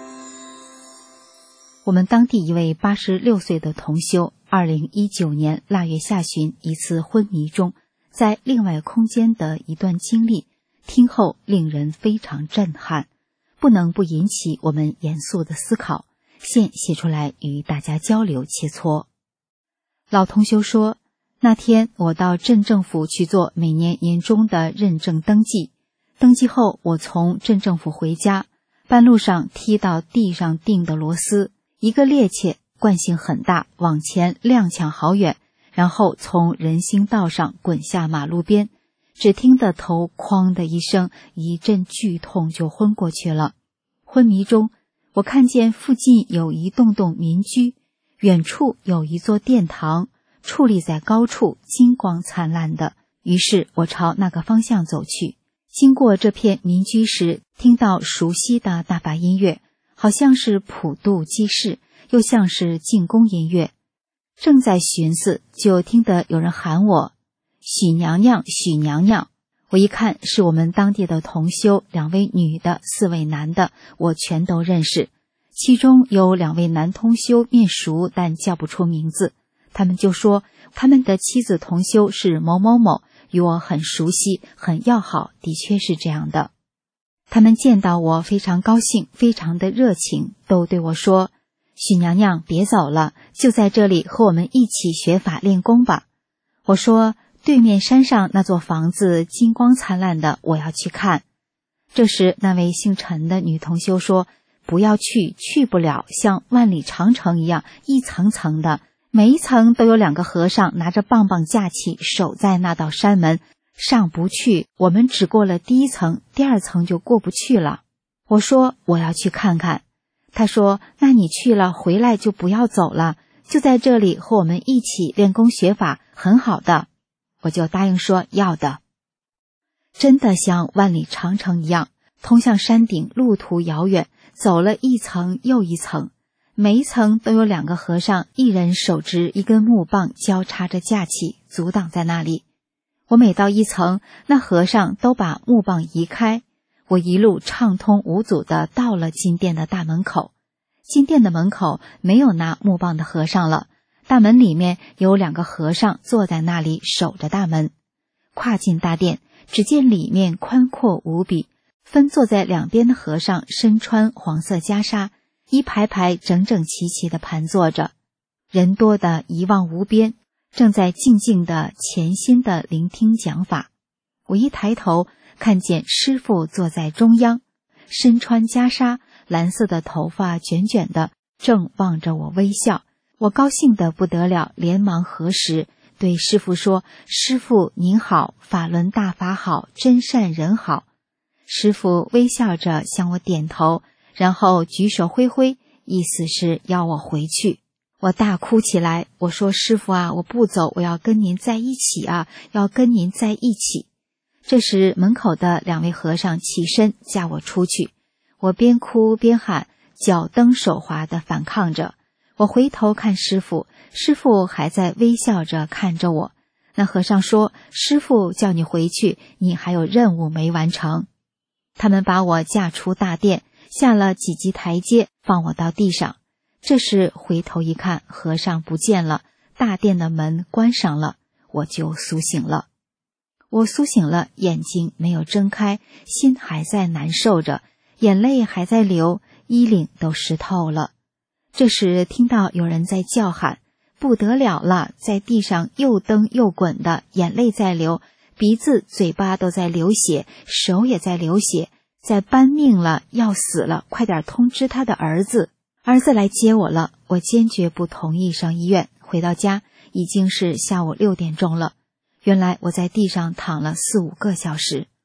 [SPEAKER 5] 我们当地一位86岁的同修2019年腊月下旬一次昏迷中在另外空间的一段经历，听后令人非常震撼，不能不引起我们严肃的思考，现写出来与大家交流切磋。老同修说，那天我到镇政府去做每年年终的认证登记，登记后我从镇政府回家，半路上踢到地上钉的螺丝，一个趔趄，惯性很大，往前踉跄好远，然后从人行道上滚下马路边，只听得头哐的一声，一阵剧痛就昏过去了。昏迷中我看见附近有一栋栋民居，远处有一座殿堂，矗立在高处，金光灿烂的。于是我朝那个方向走去，经过这片民居时，听到熟悉的大法音乐，好像是普度济世，又像是进宫音乐。正在寻思，就听得有人喊我，许娘娘，许娘娘。我一看是我们当地的同修，2位女的，4位男的，我全都认识。其中有2位男同修面熟，但叫不出名字。他们就说他们的妻子同修是某某某，与我很熟悉，很要好，的确是这样的。他们见到我非常高兴，非常的热情，都对我说，许娘娘别走了，就在这里和我们一起学法练功吧。我说，对面山上那座房子金光灿烂的，我要去看。这时那位姓陈的女同修说，不要去，去不了，像万里长城一样，一层层的，每一层都有2个和尚拿着棒棒架起，守在那道山门，上不去，我们只过了第1层，第2层就过不去了。我说我要去看看。他说，那你去了回来就不要走了，就在这里和我们一起练功学法，很好的。我就答应说要的。真的像万里长城一样，通向山顶路途遥远，走了一层又一层，每一层都有2个和尚，一人手执一根木棒，交叉着架起，阻挡在那里。我每到1层，那和尚都把木棒移开，我一路畅通无阻地到了金殿的大门口。金殿的门口没有拿木棒的和尚了，大门里面有2个和尚坐在那里守着大门。跨进大殿，只见里面宽阔无比，分坐在2边的和尚身穿黄色袈裟，一排排整整齐齐地盘坐着，人多的一望无边，正在静静地潜心地聆听讲法。我一抬头，看见师父坐在中央，身穿袈裟，蓝色的头发卷卷的，正望着我微笑。我高兴得不得了，连忙合十，对师父说，师父您好，法轮大法好，真善人好。师父微笑着向我点头，然后举手挥挥，意思是要我回去。我大哭起来，我说，师父啊，我不走，我要跟您在一起啊，要跟您在一起。这时门口的2位和尚起身架我出去，我边哭边喊，脚蹬手滑地反抗着。我回头看师父，师父还在微笑着看着我。那和尚说，师父叫你回去，你还有任务没完成。他们把我架出大殿，下了几级台阶，放我到地上。这时回头一看，和尚不见了，大殿的门关上了，我就苏醒了。我苏醒了，眼睛没有睁开，心还在难受着，眼泪还在流，衣领都湿透了。这时听到有人在叫喊，不得了了，在地上又蹬又滚的，眼泪在流，鼻子嘴巴都在流血，手也在流血，在搬命了，要死了，快点通知他的儿子。儿子来接我了，我坚决不同意上医院。回到家已经是下午6点钟了。原来我在地上躺了4、5个小时。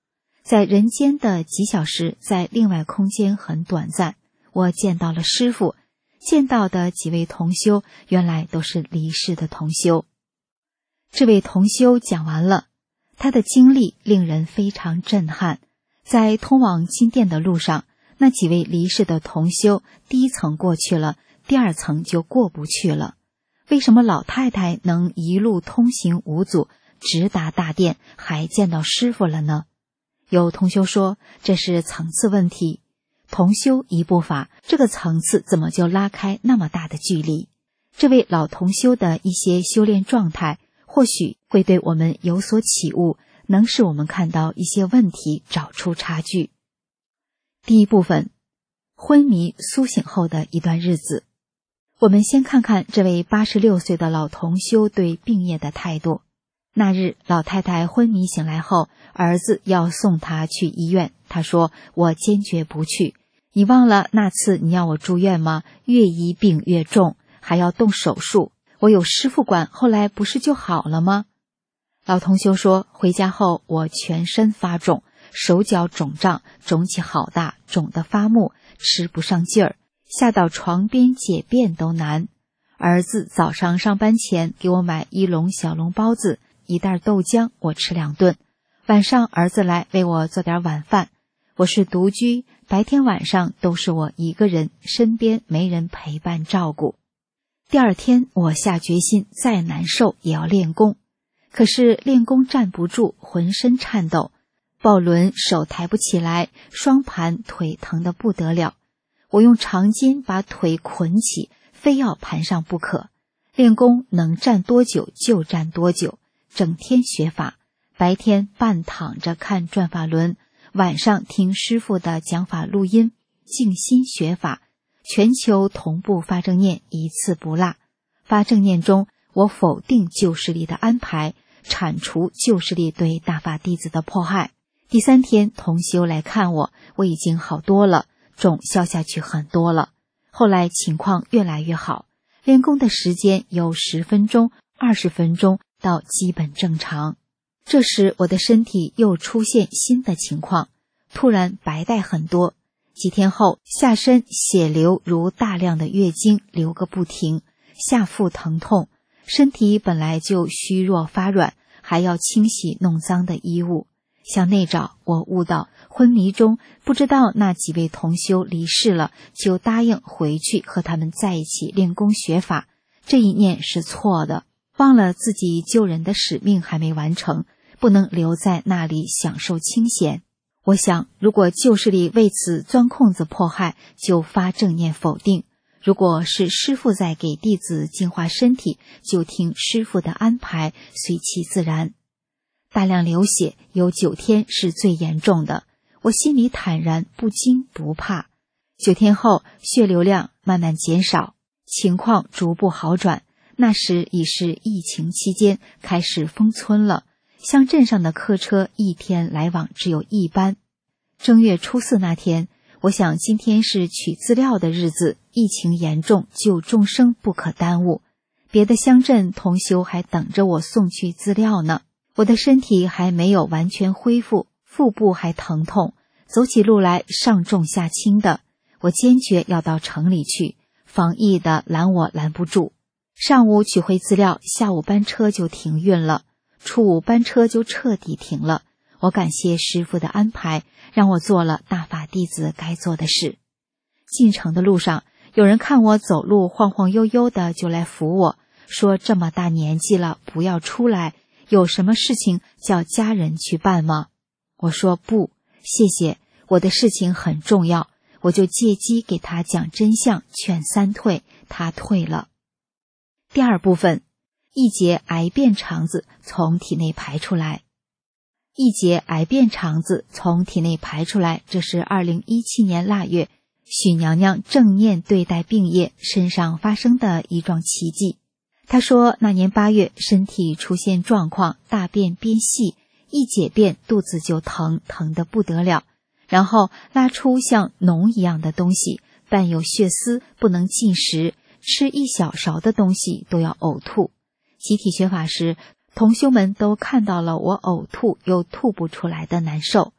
[SPEAKER 5] 在人间的几小时，在另外空间很短暂。我见到了师父，见到的几位同修原来都是离世的同修。这位同修讲完了，他的经历令人非常震撼。在通往金殿的路上，那几位离世的同修第一层过去了，第二层就过不去了。为什么老太太能一路通行无阻，直达大殿，还见到师父了呢？有同修说这是层次问题，同修一步法，这个层次怎么就拉开那么大的距离？这位老同修的一些修炼状态，或许会对我们有所启悟，能使我们看到一些问题，找出差距。第一部分，昏迷苏醒后的一段日子。我们先看看这位86岁的老同修对病业的态度。那日老太太昏迷醒来后，儿子要送她去医院，她说我坚决不去。你忘了那次你要我住院吗？越医病越重，还要动手术，我有师父管，后来不是就好了吗？老同修说，回家后我全身发肿，手脚肿胀，肿起好大，肿得发木，吃不上劲儿，下到床边解便都难。儿子早上上班前给我买1笼小笼包子，1袋豆浆，我吃2顿。晚上儿子来为我做点晚饭。我是独居，白天晚上都是我一个人，身边没人陪伴照顾。第二天我下决心再难受也要练功，可是练功站不住，浑身颤抖，抱轮手抬不起来，双盘腿疼得不得了。我用长巾把腿捆起，非要盘上不可。练功能站多久就站多久，整天学法，白天半躺着看转法轮，晚上听师父的讲法录音，静心学法，全球同步发正念，一次不落。发正念中，我否定旧势力的安排，铲除旧势力对大法弟子的迫害。第3天同修来看我，我已经好多了，肿消下去很多了。后来情况越来越好，练功的时间由10分钟、20分钟到基本正常。这时我的身体又出现新的情况，突然白带很多，几天后下身血流如大量的月经流个不停，下腹疼痛，身体本来就虚弱发软，还要清洗弄脏的衣物。向内找，我悟到昏迷中不知道那几位同修离世了，就答应回去和他们在一起练功学法，这一念是错的，忘了自己救人的使命还没完成，不能留在那里享受清闲。我想，如果旧势力为此钻空子迫害，就发正念否定；如果是师父在给弟子净化身体，就听师父的安排，随其自然。大量流血，有9天是最严重的，我心里坦然，不惊不怕。9天后，血流量慢慢减少，情况逐步好转。那时已是疫情期间，开始封村了，乡镇上的客车一天来往只有1班。正月初4那天，我想今天是取资料的日子，疫情严重，救众生不可耽误。别的乡镇同修还等着我送去资料呢。我的身体还没有完全恢复，腹部还疼痛，走起路来上重下轻的。我坚决要到城里去，防疫的拦我拦不住。上午取回资料，下午班车就停运了，初五班车就彻底停了。我感谢师父的安排，让我做了大法弟子该做的事。进城的路上，有人看我走路晃晃悠悠的，就来扶我，说这么大年纪了，不要出来，有什么事情叫家人去办吗？我说不，谢谢，我的事情很重要。我就借机给他讲真相，劝3退，他退了。第2部分，一节癌变肠子从体内排出来。一节癌变肠子从体内排出来，这是2017年腊月许娘娘正念对待病业身上发生的一桩奇迹。她说那年8月身体出现状况，大便变细，一解便肚子就疼得不得了，然后拉出像脓一样的东西，伴有血丝，不能进食，吃1小勺的东西都要呕吐。集体学法时，同修们都看到了我呕吐又吐不出来的难受。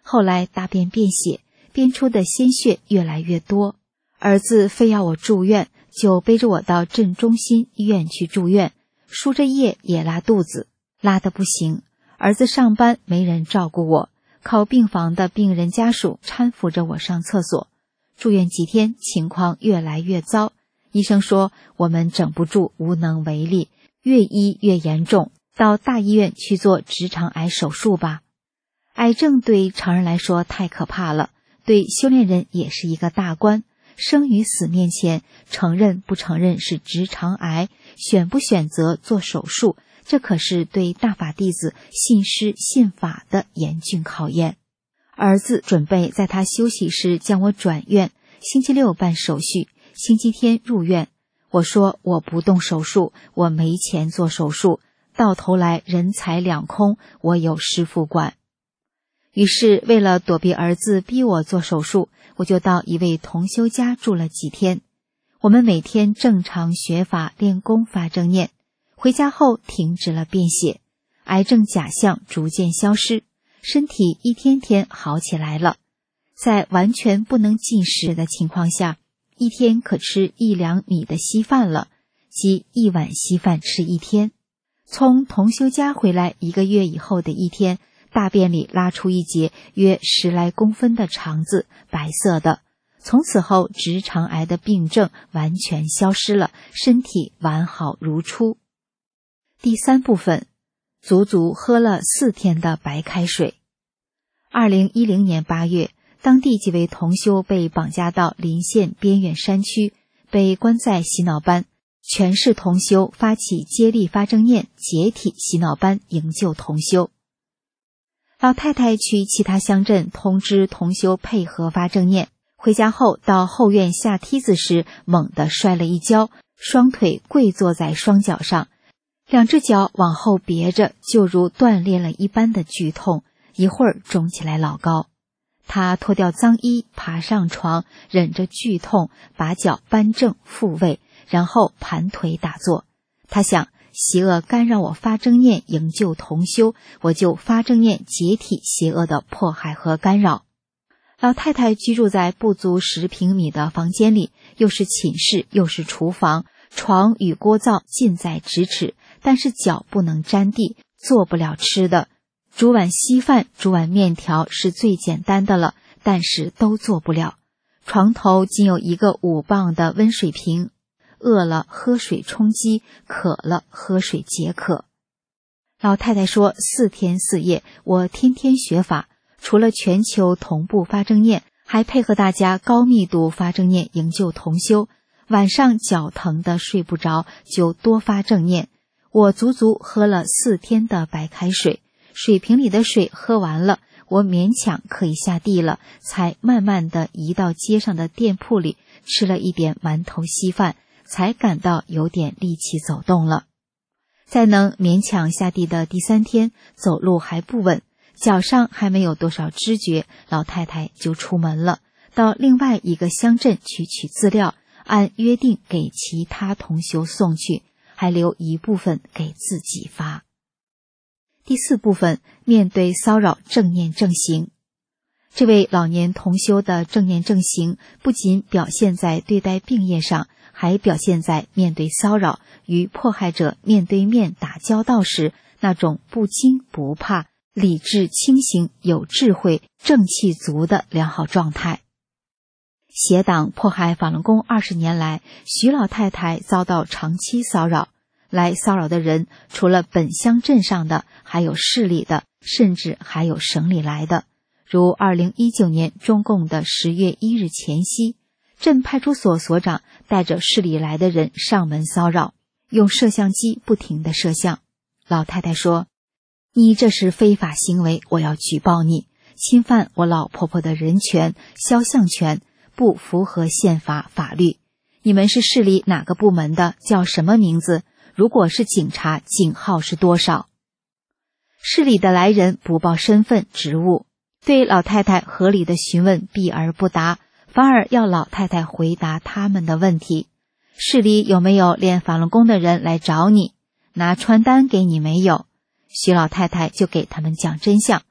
[SPEAKER 5] 后来大便便血，便出的鲜血越来越多。儿子非要我住院，就背着我到镇中心医院去住院，输着液也拉肚子，拉得不行。儿子上班没人照顾我，靠病房的病人家属搀扶着我上厕所。住院几天，情况越来越糟，医生说我们整不住，无能为力，越医越严重，到大医院去做直肠癌手术吧。癌症对常人来说太可怕了，对修炼人也是一个大关。生与死面前，承认不承认是直肠癌，选不选择做手术，这可是对大法弟子信师信法的严峻考验。儿子准备在他休息时将我转院，星期六办手续，星期天入院。我说我不动手术，我没钱做手术，到头来人财两空，我有师父管。于是为了躲避儿子逼我做手术，我就到一位同修家住了几天。我们每天正常学法练功发正念，回家后停止了便血，癌症假象逐渐消失，身体一天天好起来了。在完全不能进食的情况下，一天可吃1两米的稀饭了，即1碗稀饭吃一天。从同修家回来1个月以后的一天，大便里拉出一截约10来公分的肠子，白色的。从此后直肠癌的病症完全消失了，身体完好如初。第3部分，足足喝了4天的白开水。2010年8月，当地几位同修被绑架到临县边远山区，被关在洗脑班，全市同修发起接力发正念解体洗脑班，营救同修。老太太去其他乡镇通知同修配合发正念，回家后到后院下梯子时猛地摔了一跤，双腿跪坐在双脚上，2只脚往后别着，就如断裂了一般的剧痛，一会儿肿起来老高。她脱掉脏衣，爬上床，忍着剧痛，把脚扳正复位，然后盘腿打坐。她想，邪恶干扰我发正念营救同修，我就发正念解体邪恶的迫害和干扰。老太太居住在不足10平米的房间里，又是寝室又是厨房，床与锅灶近在咫尺，但是脚不能沾地，做不了吃的。煮碗稀饭，煮碗面条是最简单的了，但是都做不了。床头仅有一个5磅的温水瓶，饿了喝水充饥，渴了喝水解渴。老太太说，4天4夜我天天学法，除了全球同步发正念，还配合大家高密度发正念营救同修。晚上脚疼的睡不着，就多发正念。我足足喝了4天的白开水，水瓶里的水喝完了，我勉强可以下地了，才慢慢地移到街上的店铺里，吃了一点馒头稀饭，才感到有点力气走动了。在能勉强下地的第3天，走路还不稳，脚上还没有多少知觉，老太太就出门了，到另外一个乡镇去取资料，按约定给其他同修送去，还留一部分给自己发。第4部分，面对骚扰正念正行。这位老年同修的正念正行，不仅表现在对待病业上，还表现在面对骚扰与迫害者面对面打交道时那种不惊不怕、理智清醒、有智慧、正气足的良好状态。邪党迫害法轮功20年来，徐老太太遭到长期骚扰。来骚扰的人除了本乡镇上的，还有市里的，甚至还有省里来的。如2019年中共的10月1日前夕，镇派出所所长带着市里来的人上门骚扰，用摄像机不停地摄像。老太太说，你这是非法行为，我要举报你，侵犯我老婆婆的人权、肖像权，不符合宪法法律。你们是市里哪个部门的，叫什么名字？如果是警察，警号是多少？市里的来人不报身份职务，对老太太合理的询问避而不答，反而要老太太回答他们的问题。市里有没有练法轮功的人来找你？拿传单给你没有？徐老太太就给他们讲真相。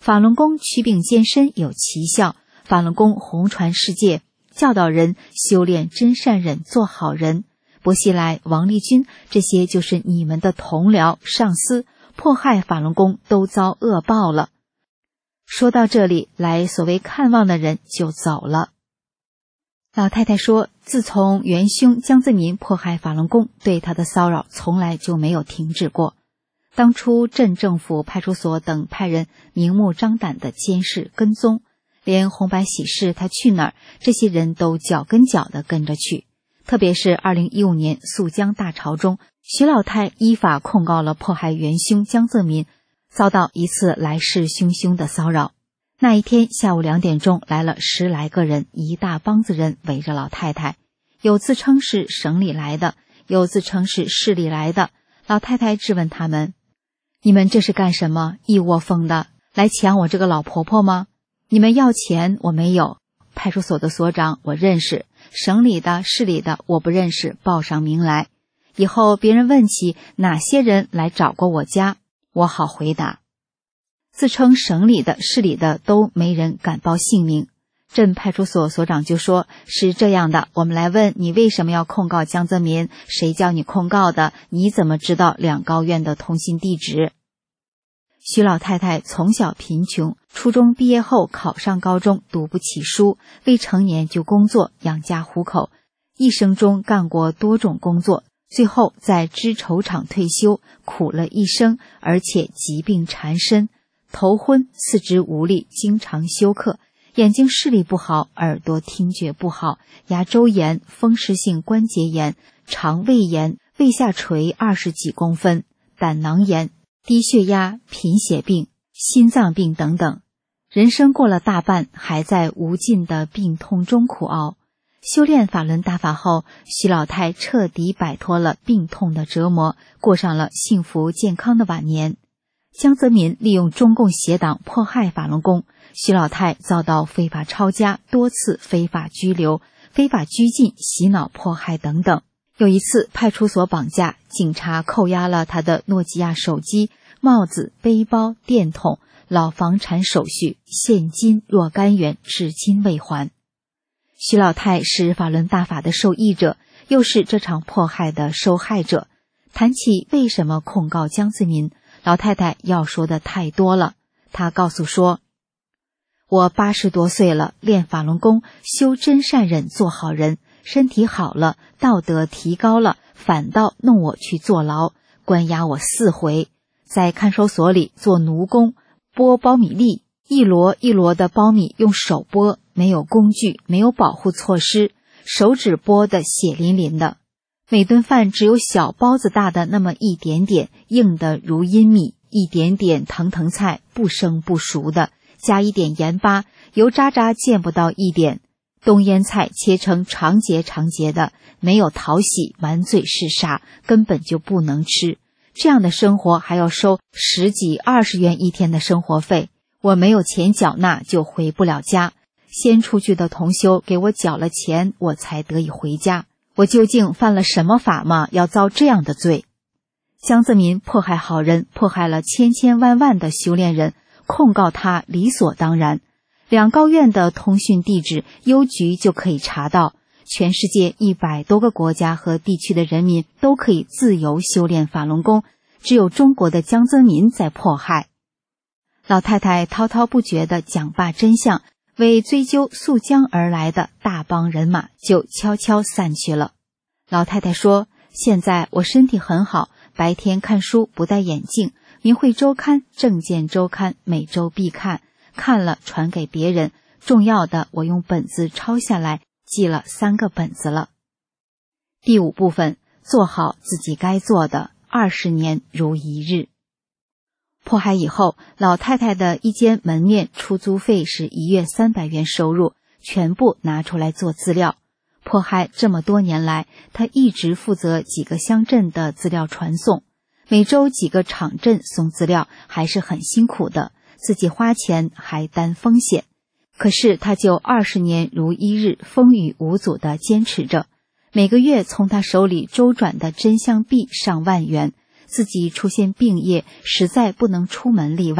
[SPEAKER 5] 法轮功祛病健身有奇效，法轮功红传世界，教导人修炼真善忍做好人。薄熙来、王立军这些就是你们的同僚上司，迫害法轮功都遭恶报了。说到这里，来所谓看望的人就走了。老太太说，自从元凶江泽民迫害法轮功，对他的骚扰从来就没有停止过。当初镇政府、派出所等派人明目张胆的监视跟踪，连红白喜事他去哪儿，这些人都脚跟脚的跟着去。特别是2015年肃江大潮中，徐老太依法控告了迫害元凶江泽民，遭到一次来势汹汹的骚扰。那一天下午2点钟，来了10来个人，一大帮子人围着老太太，有自称是省里来的，有自称是市里来的。老太太质问他们：你们这是干什么？一窝蜂的来抢我这个老婆婆吗？你们要钱我没有，派出所的所长我认识，省里的市里的我不认识，报上名来，以后别人问起哪些人来找过我家，我好回答。自称省里的市里的都没人敢报姓名。镇派出所所长就说，是这样的，我们来问你为什么要控告江泽民，谁叫你控告的，你怎么知道两高院的通信地址？徐老太太从小贫穷，初中毕业后考上高中，读不起书，未成年就工作养家糊口，一生中干过多种工作，最后在织绸厂退休，苦了一生，而且疾病缠身，头昏，四肢无力，经常休克，眼睛视力不好，耳朵听觉不好，牙周炎、风湿性关节炎、肠胃炎，胃下垂20几公分，胆囊炎、低血压、贫血病、心脏病等等。人生过了大半，还在无尽的病痛中苦熬。修炼法轮大法后，徐老太彻底摆脱了病痛的折磨，过上了幸福健康的晚年。江泽民利用中共邪党迫害法轮功，徐老太遭到非法抄家、多次非法拘留、非法拘禁、洗脑迫害等等。有一次派出所绑架，警察扣押了他的诺基亚手机、帽子、背包、电筒、老房产手续，现金若干元至今未还。徐老太是法轮大法的受益者，又是这场迫害的受害者。谈起为什么控告江泽民，老太太要说的太多了。她告诉说，我80多岁了，练法轮功，修真善忍做好人，身体好了，道德提高了，反倒弄我去坐牢，关押我4回，在看守所里做奴工，剥苞米粒，一箩一箩的苞米用手剥，没有工具，没有保护措施，手指剥得血淋淋的。每顿饭只有小包子大的那么一点点，硬的如阴米，一点点腾腾菜，不生不熟的，加一点盐巴，油渣渣见不到一点。冬腌菜切成长节长节的，没有淘洗，满嘴是沙，根本就不能吃。这样的生活还要收10几20元一天的生活费，我没有钱缴纳就回不了家。先出去的同修给我缴了钱，我才得以回家。我究竟犯了什么法吗？要遭这样的罪？江泽民迫害好人，迫害了千千万万的修炼人，控告他理所当然。两高院的通讯地址，邮局就可以查到。全世界100多个国家和地区的人民都可以自由修炼法轮功，只有中国的江泽民在迫害。老太太滔滔不绝地讲罢真相，为追究溯江而来的大帮人马就悄悄散去了。老太太说，现在我身体很好，白天看书不戴眼镜，明慧周刊、证件周刊每周必看，看了传给别人，重要的我用本子抄下来，记了3个本子了。第5部分，做好自己该做的，20年如一日。迫害以后，老太太的一间门面出租费是1月300元收入，全部拿出来做资料。迫害这么多年来，她一直负责几个乡镇的资料传送，每周几个场镇送资料，还是很辛苦的，自己花钱还担风险。可是她就20年如一日，风雨无阻地坚持着。每个月从她手里周转的真相币上万元，自己出现病业，实在不能出门例外，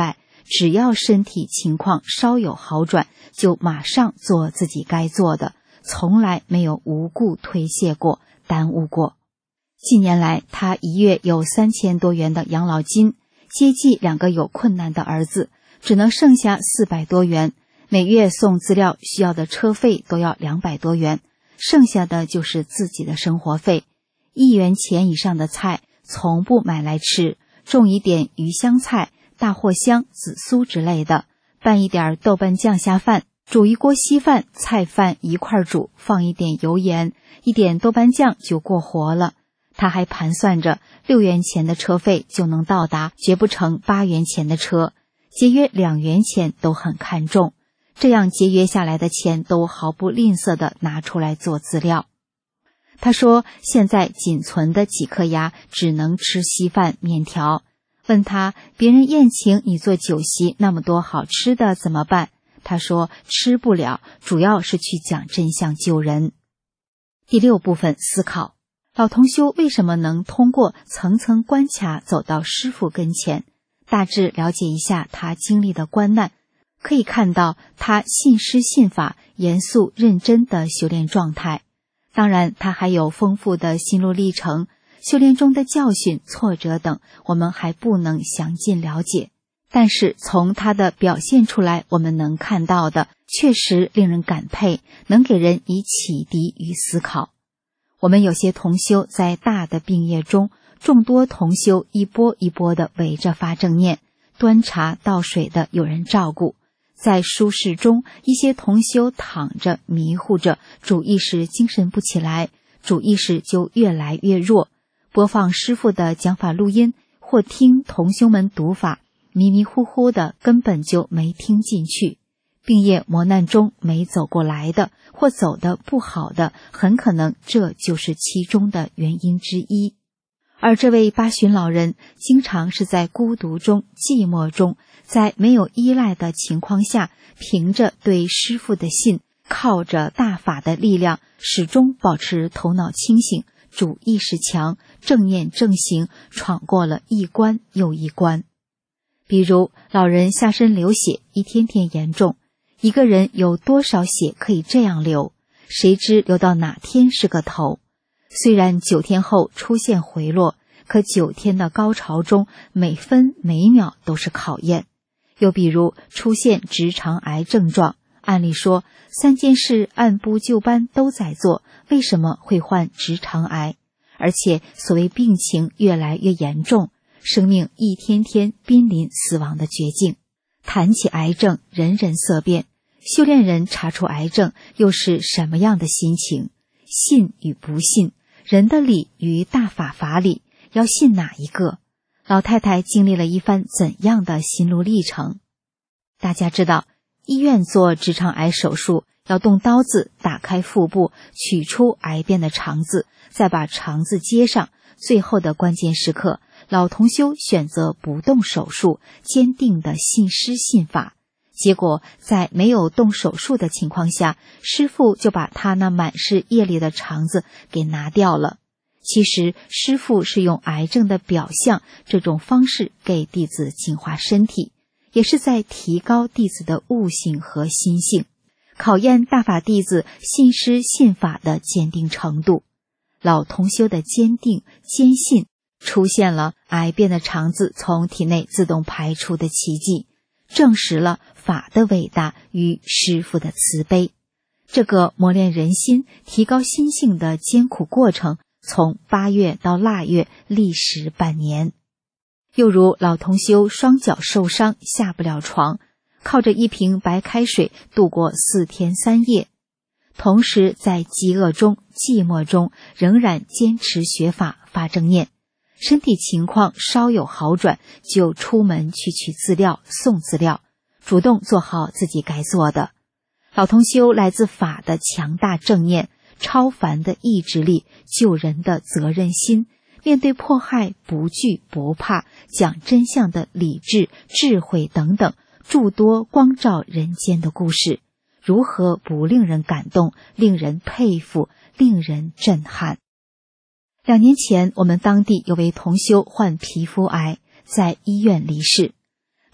[SPEAKER 5] 只要身体情况稍有好转，就马上做自己该做的，从来没有无故推卸过、耽误过。近年来，他一月有3000多元的养老金，接济2个有困难的儿子，只能剩下400多元，每月送资料需要的车费都要200多元，剩下的就是自己的生活费。1元钱以上的菜从不买来吃，种一点鱼香菜、大藿香、紫苏之类的，拌一点豆瓣酱虾饭，煮一锅稀饭，菜饭一块煮，放一点油盐，一点豆瓣酱就过活了。他还盘算着6元钱的车费就能到达，绝不成8元钱的车，节约2元钱都很看重，这样节约下来的钱都毫不吝啬地拿出来做资料。他说现在仅存的几颗牙只能吃稀饭面条，问他别人宴请你做酒席那么多好吃的怎么办？他说吃不了，主要是去讲真相救人。第6部分思考，老同修为什么能通过层层关卡走到师父跟前？大致了解一下他经历的关难，可以看到他信师信法、严肃认真的修炼状态。当然，他还有丰富的心路历程，修炼中的教训、挫折等，我们还不能详尽了解。但是从他的表现出来，我们能看到的确实令人感佩，能给人以启迪与思考。我们有些同修在大的病业中，众多同修一波一波的围着发正念，端茶倒水的有人照顾。在舒适中，一些同修躺着迷糊着，主意识精神不起来，主意识就越来越弱。播放师父的讲法录音，或听同修们读法，迷迷糊糊的，根本就没听进去。病业磨难中没走过来的，或走得不好的，很可能这就是其中的原因之一。而这位八旬老人经常是在孤独中、寂寞中，在没有依赖的情况下，凭着对师父的信，靠着大法的力量，始终保持头脑清醒，主意识强，正念正行，闯过了一关又一关。比如老人下身流血，一天天严重，一个人有多少血可以这样流？谁知流到哪天是个头？虽然9天后出现回落，可9天的高潮中，每分每秒都是考验。又比如出现直肠癌症状，按理说3件事按部就班都在做，为什么会患直肠癌？而且所谓病情越来越严重，生命一天天濒临死亡的绝境。谈起癌症，人人色变，修炼人查出癌症又是什么样的心情？信与不信，人的理与大法法理，要信哪一个？老太太经历了一番怎样的心路历程？大家知道，医院做直肠癌手术要动刀子打开腹部，取出癌变的肠子，再把肠子接上。最后的关键时刻，老同修选择不动手术，坚定的信师信法。结果在没有动手术的情况下，师父就把他那满是业力的肠子给拿掉了。其实师父是用癌症的表象这种方式给弟子净化身体，也是在提高弟子的悟性和心性，考验大法弟子信师信法的坚定程度。老同修的坚定坚信，出现了癌变的肠子从体内自动排出的奇迹，证实了法的伟大与师父的慈悲。这个磨练人心、提高心性的艰苦过程，从8月到腊月，历时半年。又如老同修双脚受伤，下不了床，靠着一瓶白开水度过4天3夜，同时在饥饿中、寂寞中，仍然坚持学法发正念。身体情况稍有好转，就出门去取资料、送资料，主动做好自己该做的。老同修来自法的强大正念、超凡的意志力、救人的责任心，面对迫害不惧不怕，讲真相的理智、智慧等等诸多光照人间的故事，如何不令人感动、令人佩服、令人震撼？ 2年前，我们当地有位同修患皮肤癌，在医院离世。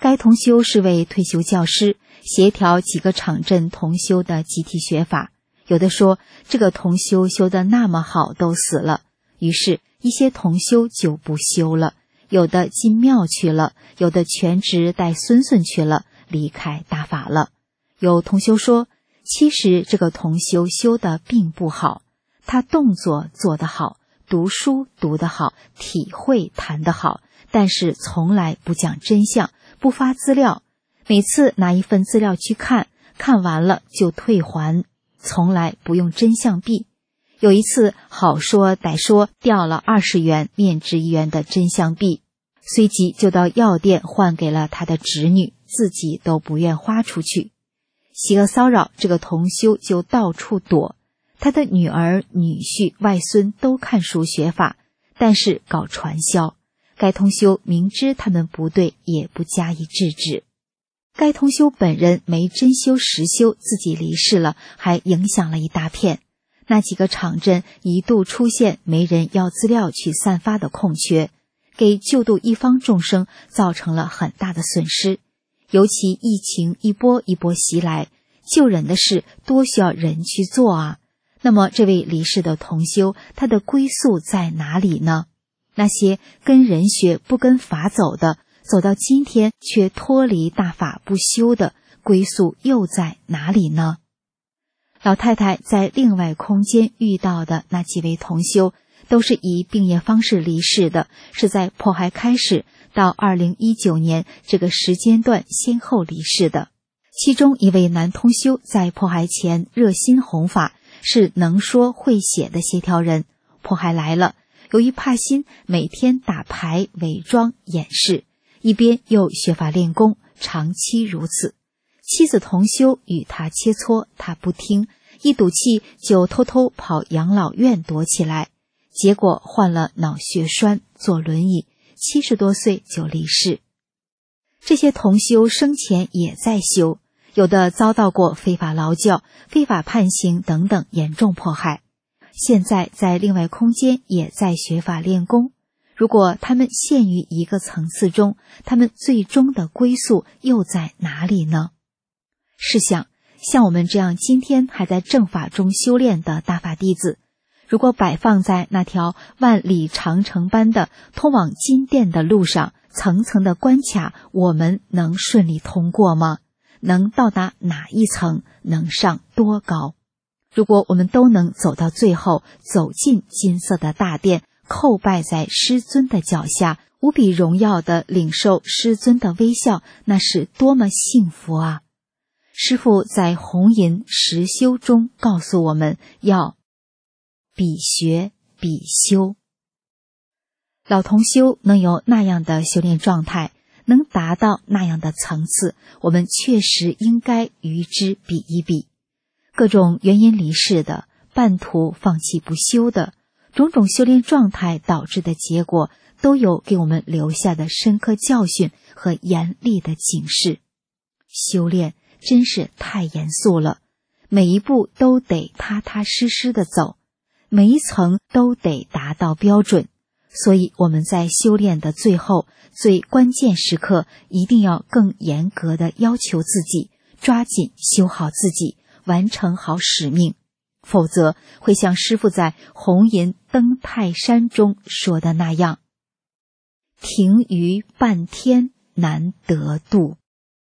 [SPEAKER 5] 该同修是位退休教师，协调几个场镇同修的集体学法。有的说这个同修修得那么好都死了，于是一些同修就不修了，有的进庙去了，有的全职带孙孙去了，离开大法了。有同修说，其实这个同修修得并不好，他动作做得好，读书读得好，体会谈得好，但是从来不讲真相，不发资料，每次拿一份资料去看，看完了就退还，从来不用真相币。有一次好说歹说掉了20元面值1元的真相币，随即就到药店换给了他的侄女，自己都不愿花出去。邪恶骚扰，这个同修就到处躲，他的女儿、女婿、外孙都看书学法，但是搞传销。该同修明知他们不对，也不加以制止。该同修本人没真修实修，自己离世了，还影响了一大片。那几个场镇一度出现没人要资料去散发的空缺，给救度一方众生造成了很大的损失。尤其疫情一波一波袭来，救人的事多需要人去做啊。那么这位离世的同修，他的归宿在哪里呢？那些跟人学不跟法走的，走到今天却脱离大法不修的，归宿又在哪里呢？老太太在另外空间遇到的那几位同修，都是以病业方式离世的，是在迫害开始到2019年这个时间段先后离世的。其中一位男同修在迫害前热心弘法，是能说会写的协调人。迫害来了，由于怕心，每天打牌伪装掩饰，一边又学法练功，长期如此。妻子同修与他切磋，他不听，一赌气就偷偷跑养老院躲起来，结果患了脑血栓，坐轮椅，70多岁就离世。这些同修生前也在修，有的遭到过非法劳教、非法判刑等等严重迫害，现在在另外空间也在学法练功。如果他们陷于一个层次中，他们最终的归宿又在哪里呢？试想，像我们这样今天还在正法中修炼的大法弟子，如果摆放在那条万里长城般的通往金殿的路上，层层的关卡，我们能顺利通过吗？能到达哪一层？能上多高？如果我们都能走到最后，走进金色的大殿，叩拜在师尊的脚下，无比荣耀地领受师尊的微笑，那是多么幸福啊！师父在红银实修中告诉我们，要比学比修。老同修能有那样的修炼状态，能达到那样的层次，我们确实应该与之比一比。各种原因离世的，半途放弃不修的，种种修炼状态导致的结果，都有给我们留下的深刻教训和严厉的警示。修炼真是太严肃了，每一步都得踏踏实实的走，每一层都得达到标准。所以我们在修炼的最后最关键时刻，一定要更严格的要求自己，抓紧修好自己，完成好使命，否则会像师父在红银登泰山中说的那样，停于半天难得度。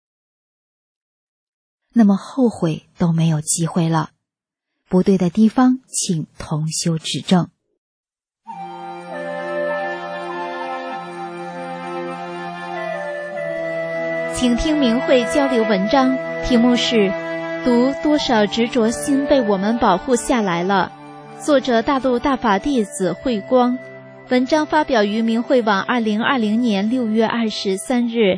[SPEAKER 5] 那么后悔都没有机会了，不对的地方请同修指正。
[SPEAKER 2] 请听明慧交流文章，题目是读多少执着心被我们保护下来了，作者大陆大法弟子慧光，文章发表于明慧网2020年6月23日。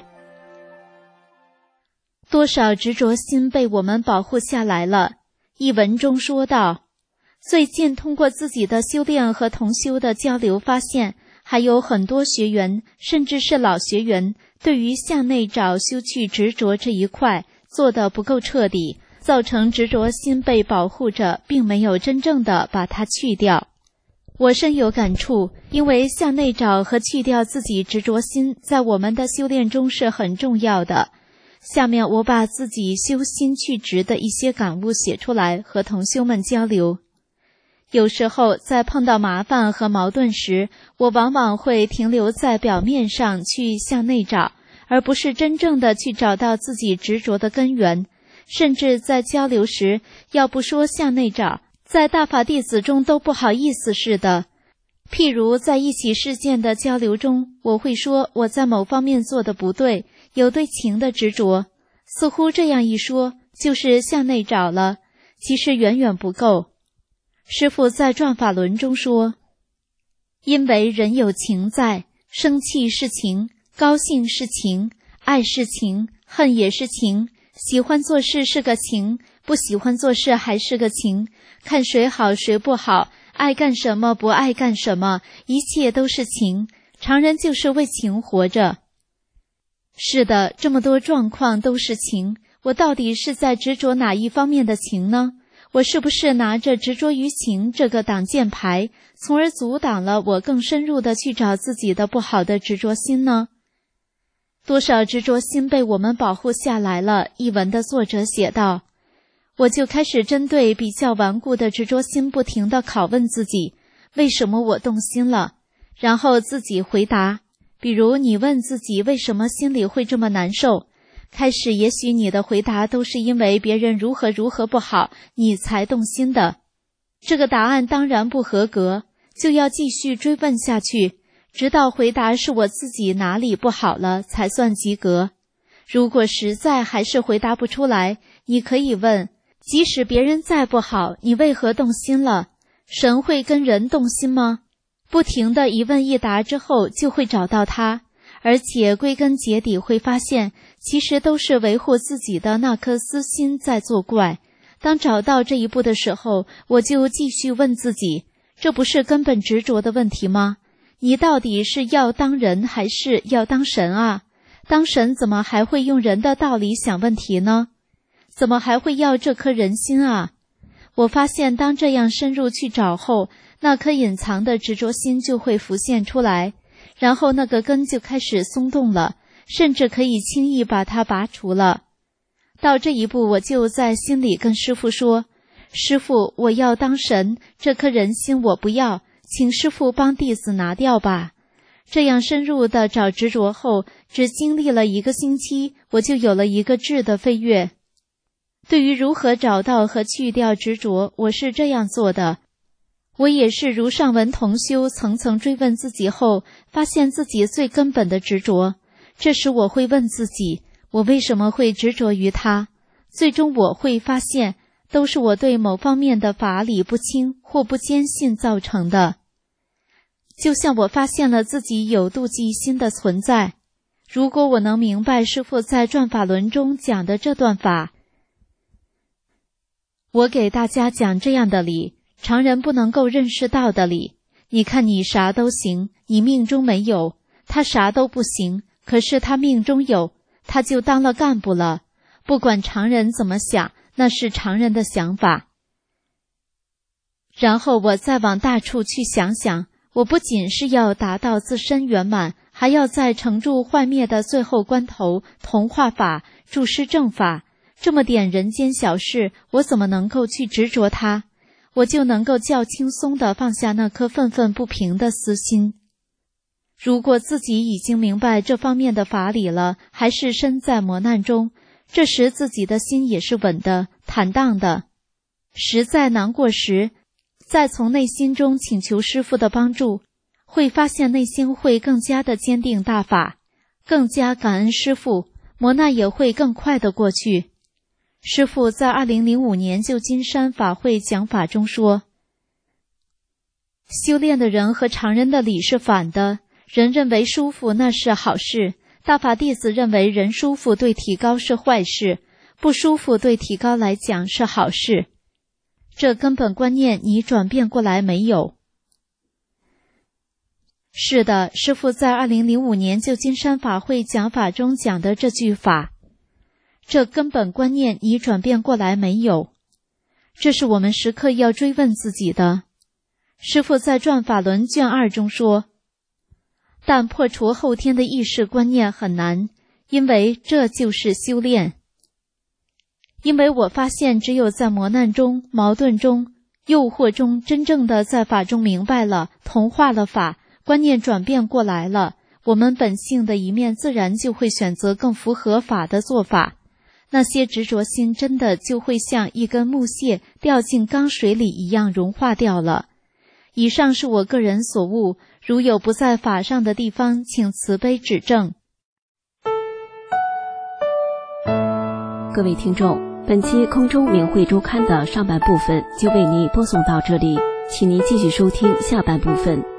[SPEAKER 2] 多少执着心被我们保护下来了。一文中说道，最近通过自己的修炼和同修的交流发现，还有很多学员，甚至是老学员，对于向内找修去执着这一块做得不够彻底，造成执着心被保护着，并没有真正的把它去掉。
[SPEAKER 6] 我深有感触，因为向内找和去掉自己执着心，在我们的修炼中是很重要的。下面我把自己修心去执的一些感悟写出来，和同修们交流。有时候在碰到麻烦和矛盾时，我往往会停留在表面上去向内找，而不是真正的去找到自己执着的根源。甚至在交流时，要不说向内找，在大法弟子中都不好意思似的。譬如在一起事件的交流中，我会说我在某方面做的不对，有对情的执着，似乎这样一说就是向内找了，其实远远不够。师父在转法轮中说，因为人有情在，生气是情，高兴是情，爱是情，恨也是情，喜欢做事是个情，不喜欢做事还是个情，看谁好谁不好，爱干什么不爱干什么，一切都是情，常人就是为情活着。是的，这么多状况都是情，我到底是在执着哪一方面的情呢？我是不是拿着执着于情这个挡箭牌，从而阻挡了我更深入的去找自己的不好的执着心呢？多少执着心被我们保护下来了。一文的作者写道，我就开始针对比较顽固的执着心不停地拷问自己，为什么我动心了？然后自己回答。比如你问自己为什么心里会这么难受，开始也许你的回答都是因为别人如何如何不好，你才动心的。这个答案当然不合格，就要继续追问下去，直到回答是我自己哪里不好了才算及格。如果实在还是回答不出来，你可以问，即使别人再不好，你为何动心了？神会跟人动心吗？不停的一问一答之后，就会找到它，而且归根结底会发现，其实都是维护自己的那颗私心在作怪。当找到这一步的时候，我就继续问自己，这不是根本执着的问题吗？你到底是要当人还是要当神啊？当神怎么还会用人的道理想问题呢？怎么还会要这颗人心啊？我发现当这样深入去找后，那颗隐藏的执着心就会浮现出来，然后那个根就开始松动了，甚至可以轻易把它拔除了。到这一步，我就在心里跟师父说，师父，我要当神，这颗人心我不要，请师父帮弟子拿掉吧。这样深入的找执着后，只经历了1个星期，我就有了一个质的飞跃。对于如何找到和去掉执着，我是这样做的。我也是如上文同修层层追问自己后，发现自己最根本的执着。这时我会问自己，我为什么会执着于它？最终我会发现，都是我对某方面的法理不清或不坚信造成的。就像我发现了自己有妒忌心的存在。如果我能明白师父在转法轮中讲的这段法，我给大家讲这样的理，常人不能够认识到的理。你看你啥都行，你命中没有，他啥都不行，可是他命中有，他就当了干部了。不管常人怎么想，那是常人的想法。然后我再往大处去想想，我不仅是要达到自身圆满，还要在成住坏灭的最后关头同化法、注释正法，这么点人间小事，我怎么能够去执着它？我就能够较轻松地放下那颗愤愤不平的私心。如果自己已经明白这方面的法理了，还是身在磨难中，这时自己的心也是稳的、坦荡的。实在难过时，再从内心中请求师父的帮助，会发现内心会更加的坚定大法，更加感恩师父，磨难也会更快的过去。师父在2005年旧金山法会讲法中说，修炼的人和常人的理是反的，人认为舒服那是好事，大法弟子认为人舒服对提高是坏事，不舒服对提高来讲是好事。这根本观念你转变过来没有？是的，师父在2005年旧金山法会讲法中讲的这句法，这根本观念你转变过来没有？这是我们时刻要追问自己的。 师父在《转法轮》卷2中说，但破除后天的意识观念很难，因为这就是修炼。因为我发现只有在磨难中、矛盾中、诱惑中，真正的在法中明白了，同化了法，观念转变过来了，我们本性的一面自然就会选择更符合法的做法。那些执着心真的就会像一根木屑掉进缸水里一样融化掉了。以上是我个人所悟，如有不在法上的地方，请慈悲指正。
[SPEAKER 3] 各位听众，本期空中明慧周刊的上半部分就为您播送到这里，请您继续收听下半部分。